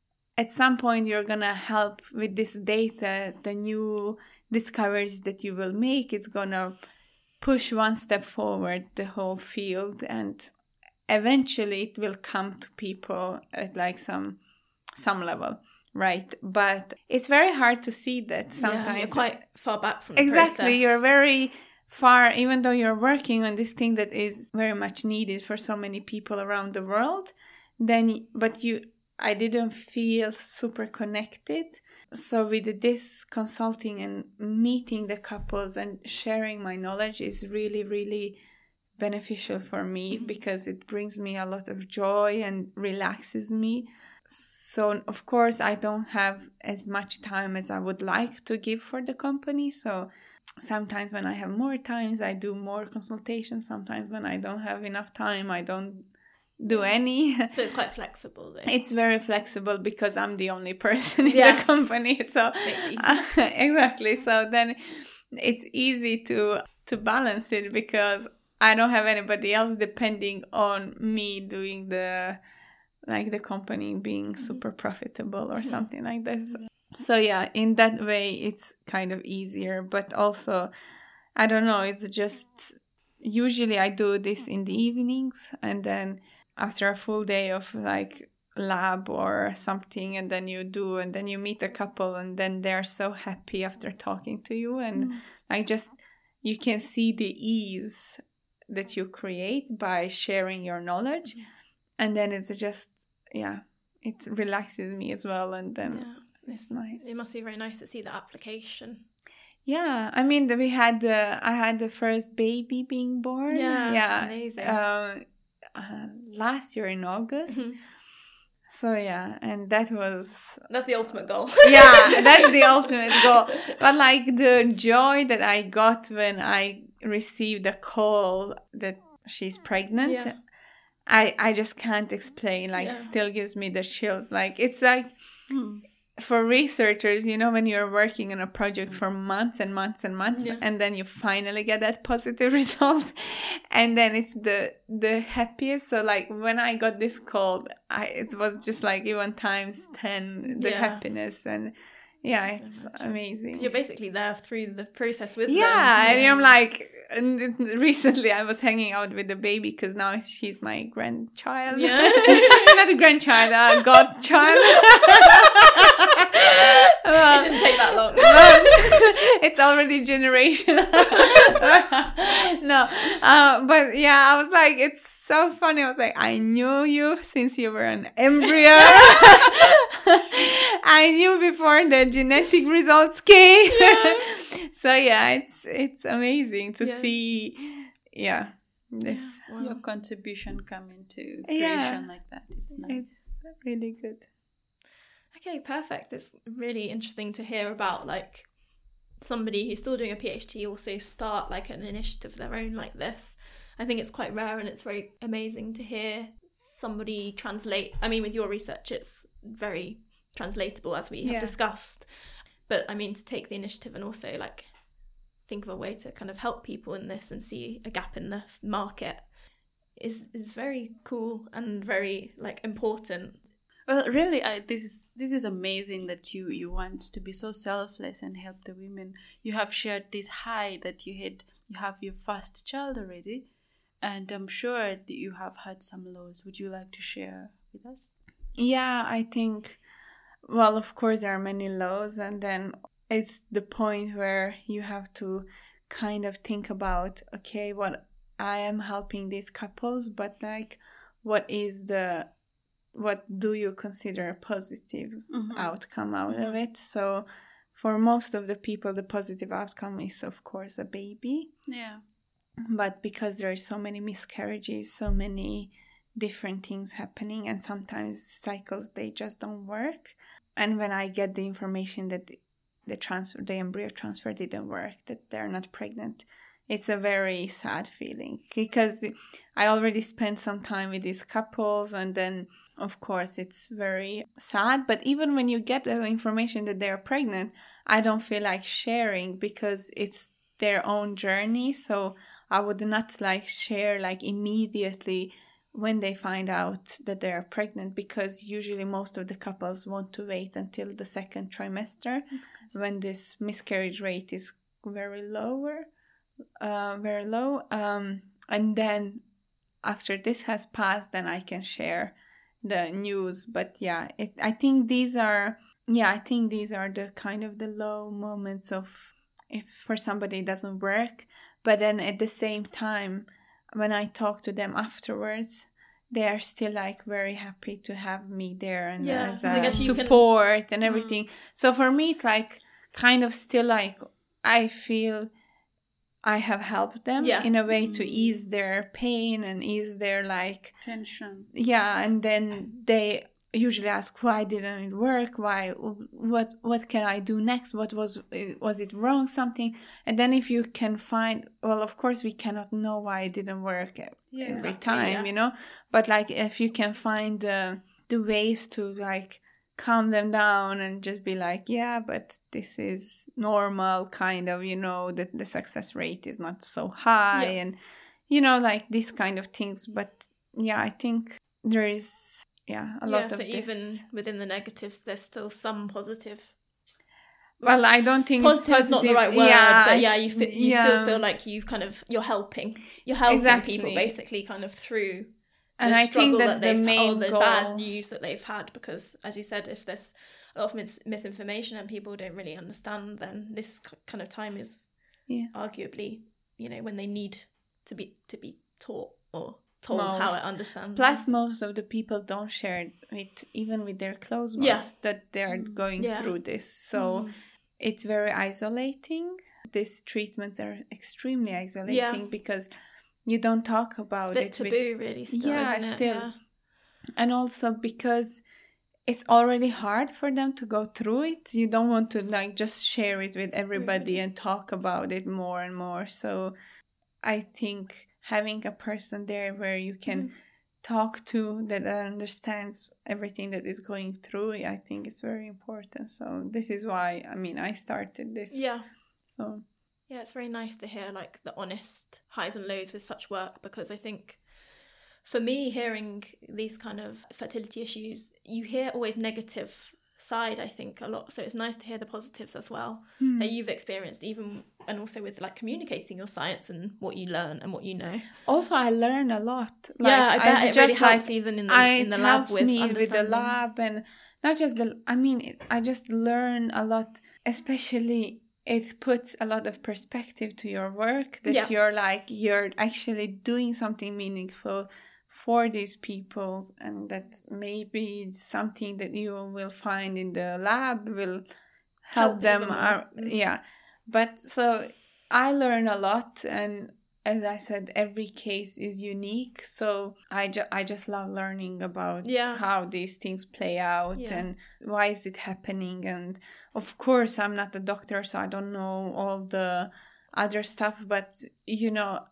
at some point you're gonna help with this data, the new discoveries that you will make. It's gonna push one step forward the whole field, and eventually it will come to people at like some some level. Right, but it's very hard to see that sometimes. Yeah, you're quite far back from the exactly, process. You're very far, even though you're working on this thing that is very much needed for so many people around the world. Then, but you, I didn't feel super connected. So with this consulting and meeting the couples and sharing my knowledge is really, really beneficial for me mm-hmm. because it brings me a lot of joy and relaxes me. So, of course, I don't have as much time as I would like to give for the company. So sometimes when I have more times, I do more consultations. Sometimes when I don't have enough time, I don't do any. So it's quite flexible though. It's very flexible because I'm the only person in yeah. the company. So makes it easy. Uh, exactly. So then it's easy to to balance it because I don't have anybody else depending on me doing the... like the company being super profitable or something like this. So yeah, in that way, it's kind of easier. But also, I don't know, it's just, usually I do this in the evenings. And then after a full day of like lab or something, and then you do, and then you meet a couple, and then they're so happy after talking to you. And mm. like just, you can see the ease that you create by sharing your knowledge. Mm. And then it's just, yeah, it relaxes me as well. And then yeah, it's nice. It must be very nice to see the application. Yeah, I mean, we had the, I had the first baby being born. Yeah, yeah. amazing. Um, uh, last year in August. Mm-hmm. So yeah, and that was... That's the ultimate goal. Yeah, that's the ultimate goal. But like the joy that I got when I received a call that she's pregnant... Yeah. I, I just can't explain, like, yeah. still gives me the chills. Like, it's like, hmm. for researchers, you know, when you're working on a project for months and months and months, yeah. and then you finally get that positive result, and then it's the the happiest. So, like, when I got this call, I, it was just, like, even times ten, the yeah. happiness, and... Yeah, it's amazing. You're basically there through the process with yeah, them. Yeah, and I'm like, and recently I was hanging out with the baby because now she's my grandchild. Yeah. Not a grandchild, a godchild. It didn't take that long. It's already generational. No, uh, but yeah, I was like, it's so funny. I was like, I knew you since you were an embryo. I knew before the genetic results came. Yeah. So yeah, it's it's amazing to Yeah. see. Yeah, this Wow. Your contribution come into Yeah. creation like that is nice. it's really good. Okay, perfect. It's really interesting to hear about like somebody who's still doing a PhD also start like an initiative of their own like this. I think it's quite rare and it's very amazing to hear somebody translate. I mean, with your research, it's very translatable as we have Yeah. discussed. But I mean, to take the initiative and also like think of a way to kind of help people in this and see a gap in the market is is very cool and very like important. Well, really, I, this is this is amazing that you you want to be so selfless and help the women. You have shared this high that you had. You have your first child already, and I'm sure that you have had some lows. Would you like to share with us? Yeah, I think, well, of course, there are many lows, and then it's the point where you have to kind of think about, okay, what I am helping these couples, but like, what is the, what do you consider a positive Mhm. outcome out Mhm. of it? So for most of the people, the positive outcome is, of course, a baby. Yeah. But because there are so many miscarriages, so many different things happening, and sometimes cycles, they just don't work. And when I get the information that the transfer, the embryo transfer didn't work, that they're not pregnant, it's a very sad feeling, because I already spent some time with these couples, and then of course it's very sad. But even when you get the information that they're pregnant, I don't feel like sharing, because it's their own journey. So I would not like share like immediately when they find out that they are pregnant, because usually most of the couples want to wait until the second trimester, when this miscarriage rate is very lower, uh, very low. Um, and then after this has passed, then I can share the news. But yeah, it, I think these are, yeah, I think these are the kind of the low moments of if for somebody it doesn't work. But then at the same time, when I talk to them afterwards, they are still like very happy to have me there and Yeah, as I a guess you can- support and everything. So for me, it's like kind of still like I feel I have helped them Yeah. in a way to Mm. ease their pain and ease their like, Tension. yeah. And then they usually ask, why didn't it work? Why, what, what can I do next? What was, was it wrong? Something. And then if you can find, well, of course we cannot know why it didn't work Yeah, every exactly, time, yeah. you know, but like if you can find the, the ways to like calm them down and just be like, yeah, but this is normal, kind of, you know, that the success rate is not so high, Yeah. and you know, like these kind of things. But yeah, I think there is yeah a yeah, lot so of this. even within the negatives, there's still some positive. Well, I don't think Positive it's is not the right positive. word, Yeah, but I- yeah, you fi- you yeah. still feel like you've kind of you're helping, you're helping Exactly. people basically kind of through. And the I struggle think that's that the they've- main or the goal. bad news that they've had, because as you said, if there's a lot of mis- misinformation and people don't really understand, then this k- kind of time is Yeah. arguably, you know, when they need to be to be taught or told how Most. it understands. Plus, most of the people don't share it with even with their close ones Yeah. that they're going Yeah. through this. So Mm. it's very isolating. These treatments are extremely isolating because you don't talk it's a about bit it. taboo, with, really. Still, Yeah, isn't it? still. Yeah. and also because it's already hard for them to go through it. You don't want to like just share it with everybody Really. and talk about it more and more. So I think having a person there where you can Mhm. talk to that understands everything that is going through, I think is very important. So this is why, I mean, I started this. Yeah. So Yeah, it's very nice to hear like the honest highs and lows with such work, because I think for me, hearing these kind of fertility issues, you hear always negative side, I think, a lot. So it's nice to hear the positives as well Hmm. that you've experienced, even and also with like communicating your science and what you learn and what you know. Also, I learn a lot. Like, yeah, I bet I've it really just, like, helps even in the I, in the it lab helps with me with the understanding. lab, and not just the. I mean, it, I just learn a lot. Especially, it puts a lot of perspective to your work. That Yeah. you're like you're actually doing something meaningful for these people, and that maybe it's something that you will find in the lab will help, Help them. even more. Are, Mm. yeah, but so I learn a lot, and as I said, every case is unique. So I, ju- I just love learning about Yeah. how these things play out Yeah. and why is it happening. And of course, I'm not a doctor, so I don't know all the other stuff. But, you know,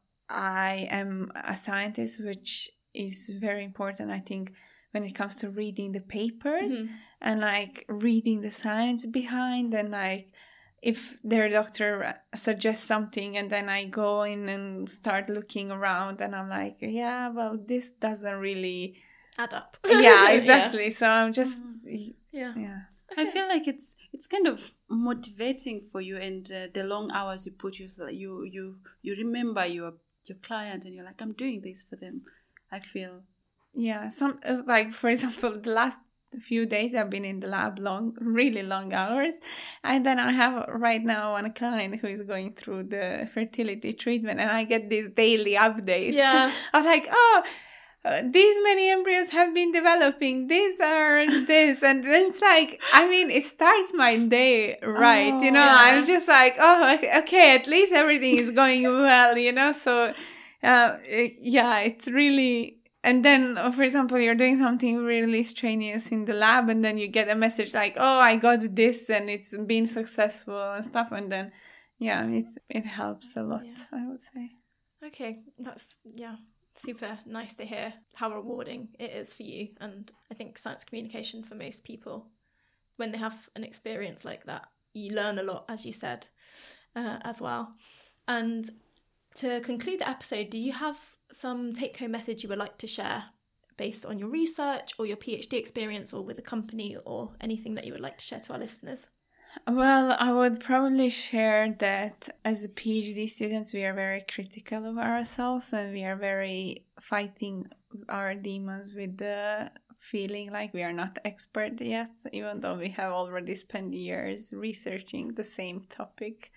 I am a scientist, which is very important, I think, when it comes to reading the papers Mhm. and like reading the science behind, and like if their doctor suggests something and then I go in and start looking around and I'm like, yeah, well, this doesn't really Add up. yeah, exactly. So I'm just Yeah. yeah. I feel like it's it's kind of motivating for you, and uh, the long hours you put, you you you you remember your your client, and you're like, I'm doing this for them. I feel Yeah, some it's like for example, the last few days I've been in the lab long, really long hours, and then I have right now one client who is going through the fertility treatment, and I get these daily updates. Yeah. I'm like, oh, uh, these many embryos have been developing. These are this, and it's like, I mean, it starts my day right. Oh, you know, yeah. I'm just like, oh, okay, okay, at least everything is going well. You know, so uh, it- yeah, it's really. And then, uh, for example, you're doing something really strenuous in the lab, and then you get a message like, "Oh, I got this, and it's been successful and stuff." And then, yeah, it it helps a lot. Yeah. I would say. Okay, that's yeah, super nice to hear how rewarding it is for you. And I think science communication for most people, when they have an experience like that, you learn a lot, as you said, uh, as well. And to conclude the episode, do you have some take-home message you would like to share based on your research or your PhD experience or with a company or anything that you would like to share to our listeners? Well, I would probably share that as a PhD students, we are very critical of ourselves, and we are very fighting our demons with the feeling like we are not expert yet, even though we have already spent years researching the same topic.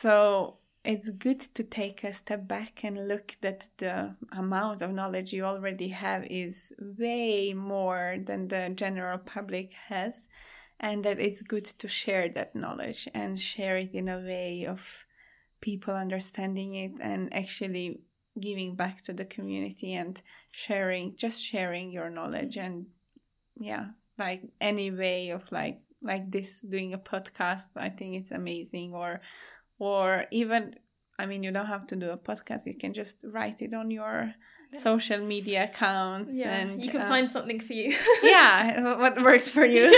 So it's good to take a step back and look that the amount of knowledge you already have is way more than the general public has, and that it's good to share that knowledge and share it in a way of people understanding it and actually giving back to the community and sharing, just sharing your knowledge. And yeah, like any way of like like this, doing a podcast, I think it's amazing. Or or even, I mean, you don't have to do a podcast, you can just write it on your social media accounts. Yeah, and you can uh, find something for you. yeah, what works for you.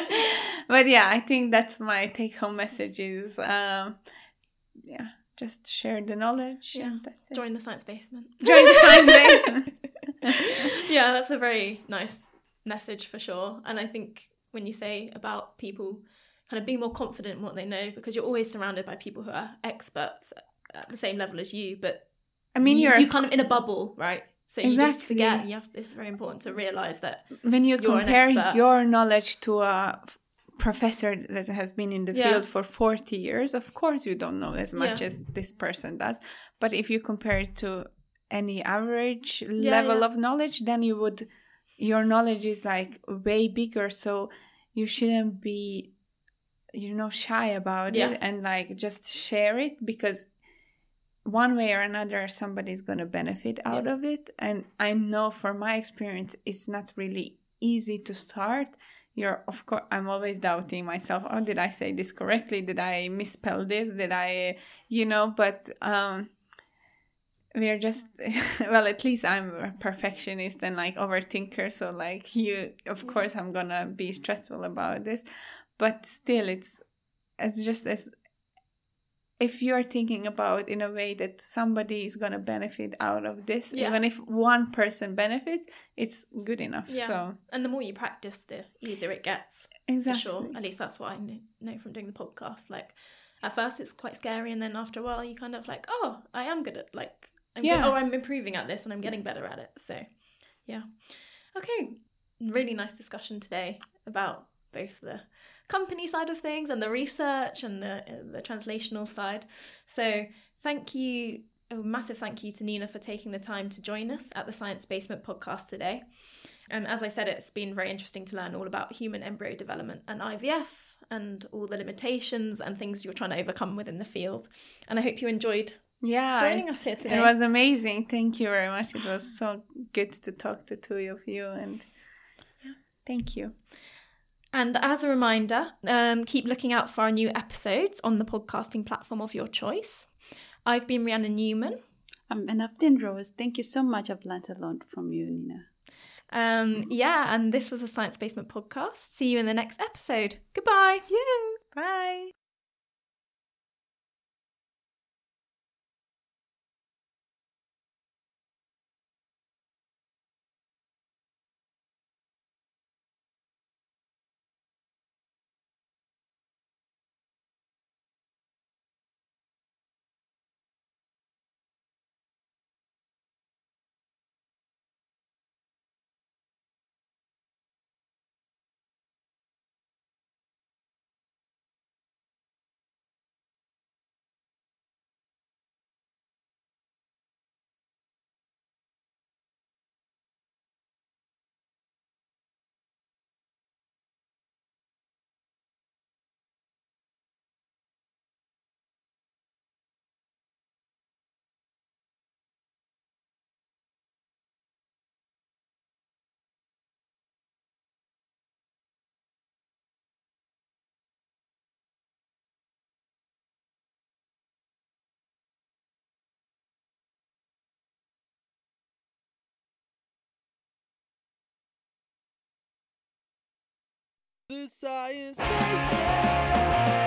But yeah, I think that's my take-home message is, um, yeah, just share the knowledge. Yeah, and that's it. join the science basement. Join the science basement. Yeah, that's a very nice message for sure. And I think when you say about people kind of being more confident in what they know, because you're always surrounded by people who are experts at the same level as you, but I mean, you, you're you're kind of in a bubble, right? So you just Exactly. forget. You have. It's very important to realize that. when you you're an compare expert. your knowledge to a f- professor that has been in the Yeah. field for forty years, of course you don't know as much Yeah. as this person does. But if you compare it to any average Yeah, level yeah. of knowledge, then you would, your knowledge is like way bigger. So you shouldn't be, you know, shy about Yeah. it, and like just share it, because one way or another somebody's going to benefit out Yeah. of it. And I know from my experience it's not really easy to start. You're, of course, I'm always doubting myself. Oh, did I say this correctly? Did I misspell this? Did I, you know, but um we're just well, at least I'm a perfectionist and like overthinker, so like you, of course I'm gonna be stressful about this, but still it's it's just as if you're thinking about in a way that somebody is going to benefit out of this, Yeah. even if one person benefits, it's good enough. Yeah. So And the more you practice, the easier it gets. exactly. For sure. At least that's what I kn- know from doing the podcast. Like, at first it's quite scary, and then after a while you kind of like, oh, I am good at, like, I'm Yeah. good, or I'm improving at this and I'm getting better at it. So, yeah. Okay. Really nice discussion today about both the company side of things and the research and the the translational side. So thank you, a massive thank you to Nina for taking the time to join us at the Science Basement podcast today. And as I said, it's been very interesting to learn all about human embryo development and I V F and all the limitations and things you're trying to overcome within the field. And I hope you enjoyed Yeah, joining us here today. it was amazing. Thank you very much. It was so good to talk to two of you, and thank you. And as a reminder, um, keep looking out for our new episodes on the podcasting platform of your choice. I've been Rihanna Newman. Um, and I've been Rose. Thank you so much. I've learned a lot from you, Nina. Um, yeah, and this was a Science Basement podcast. See you in the next episode. Goodbye. Bye. The Science Basement.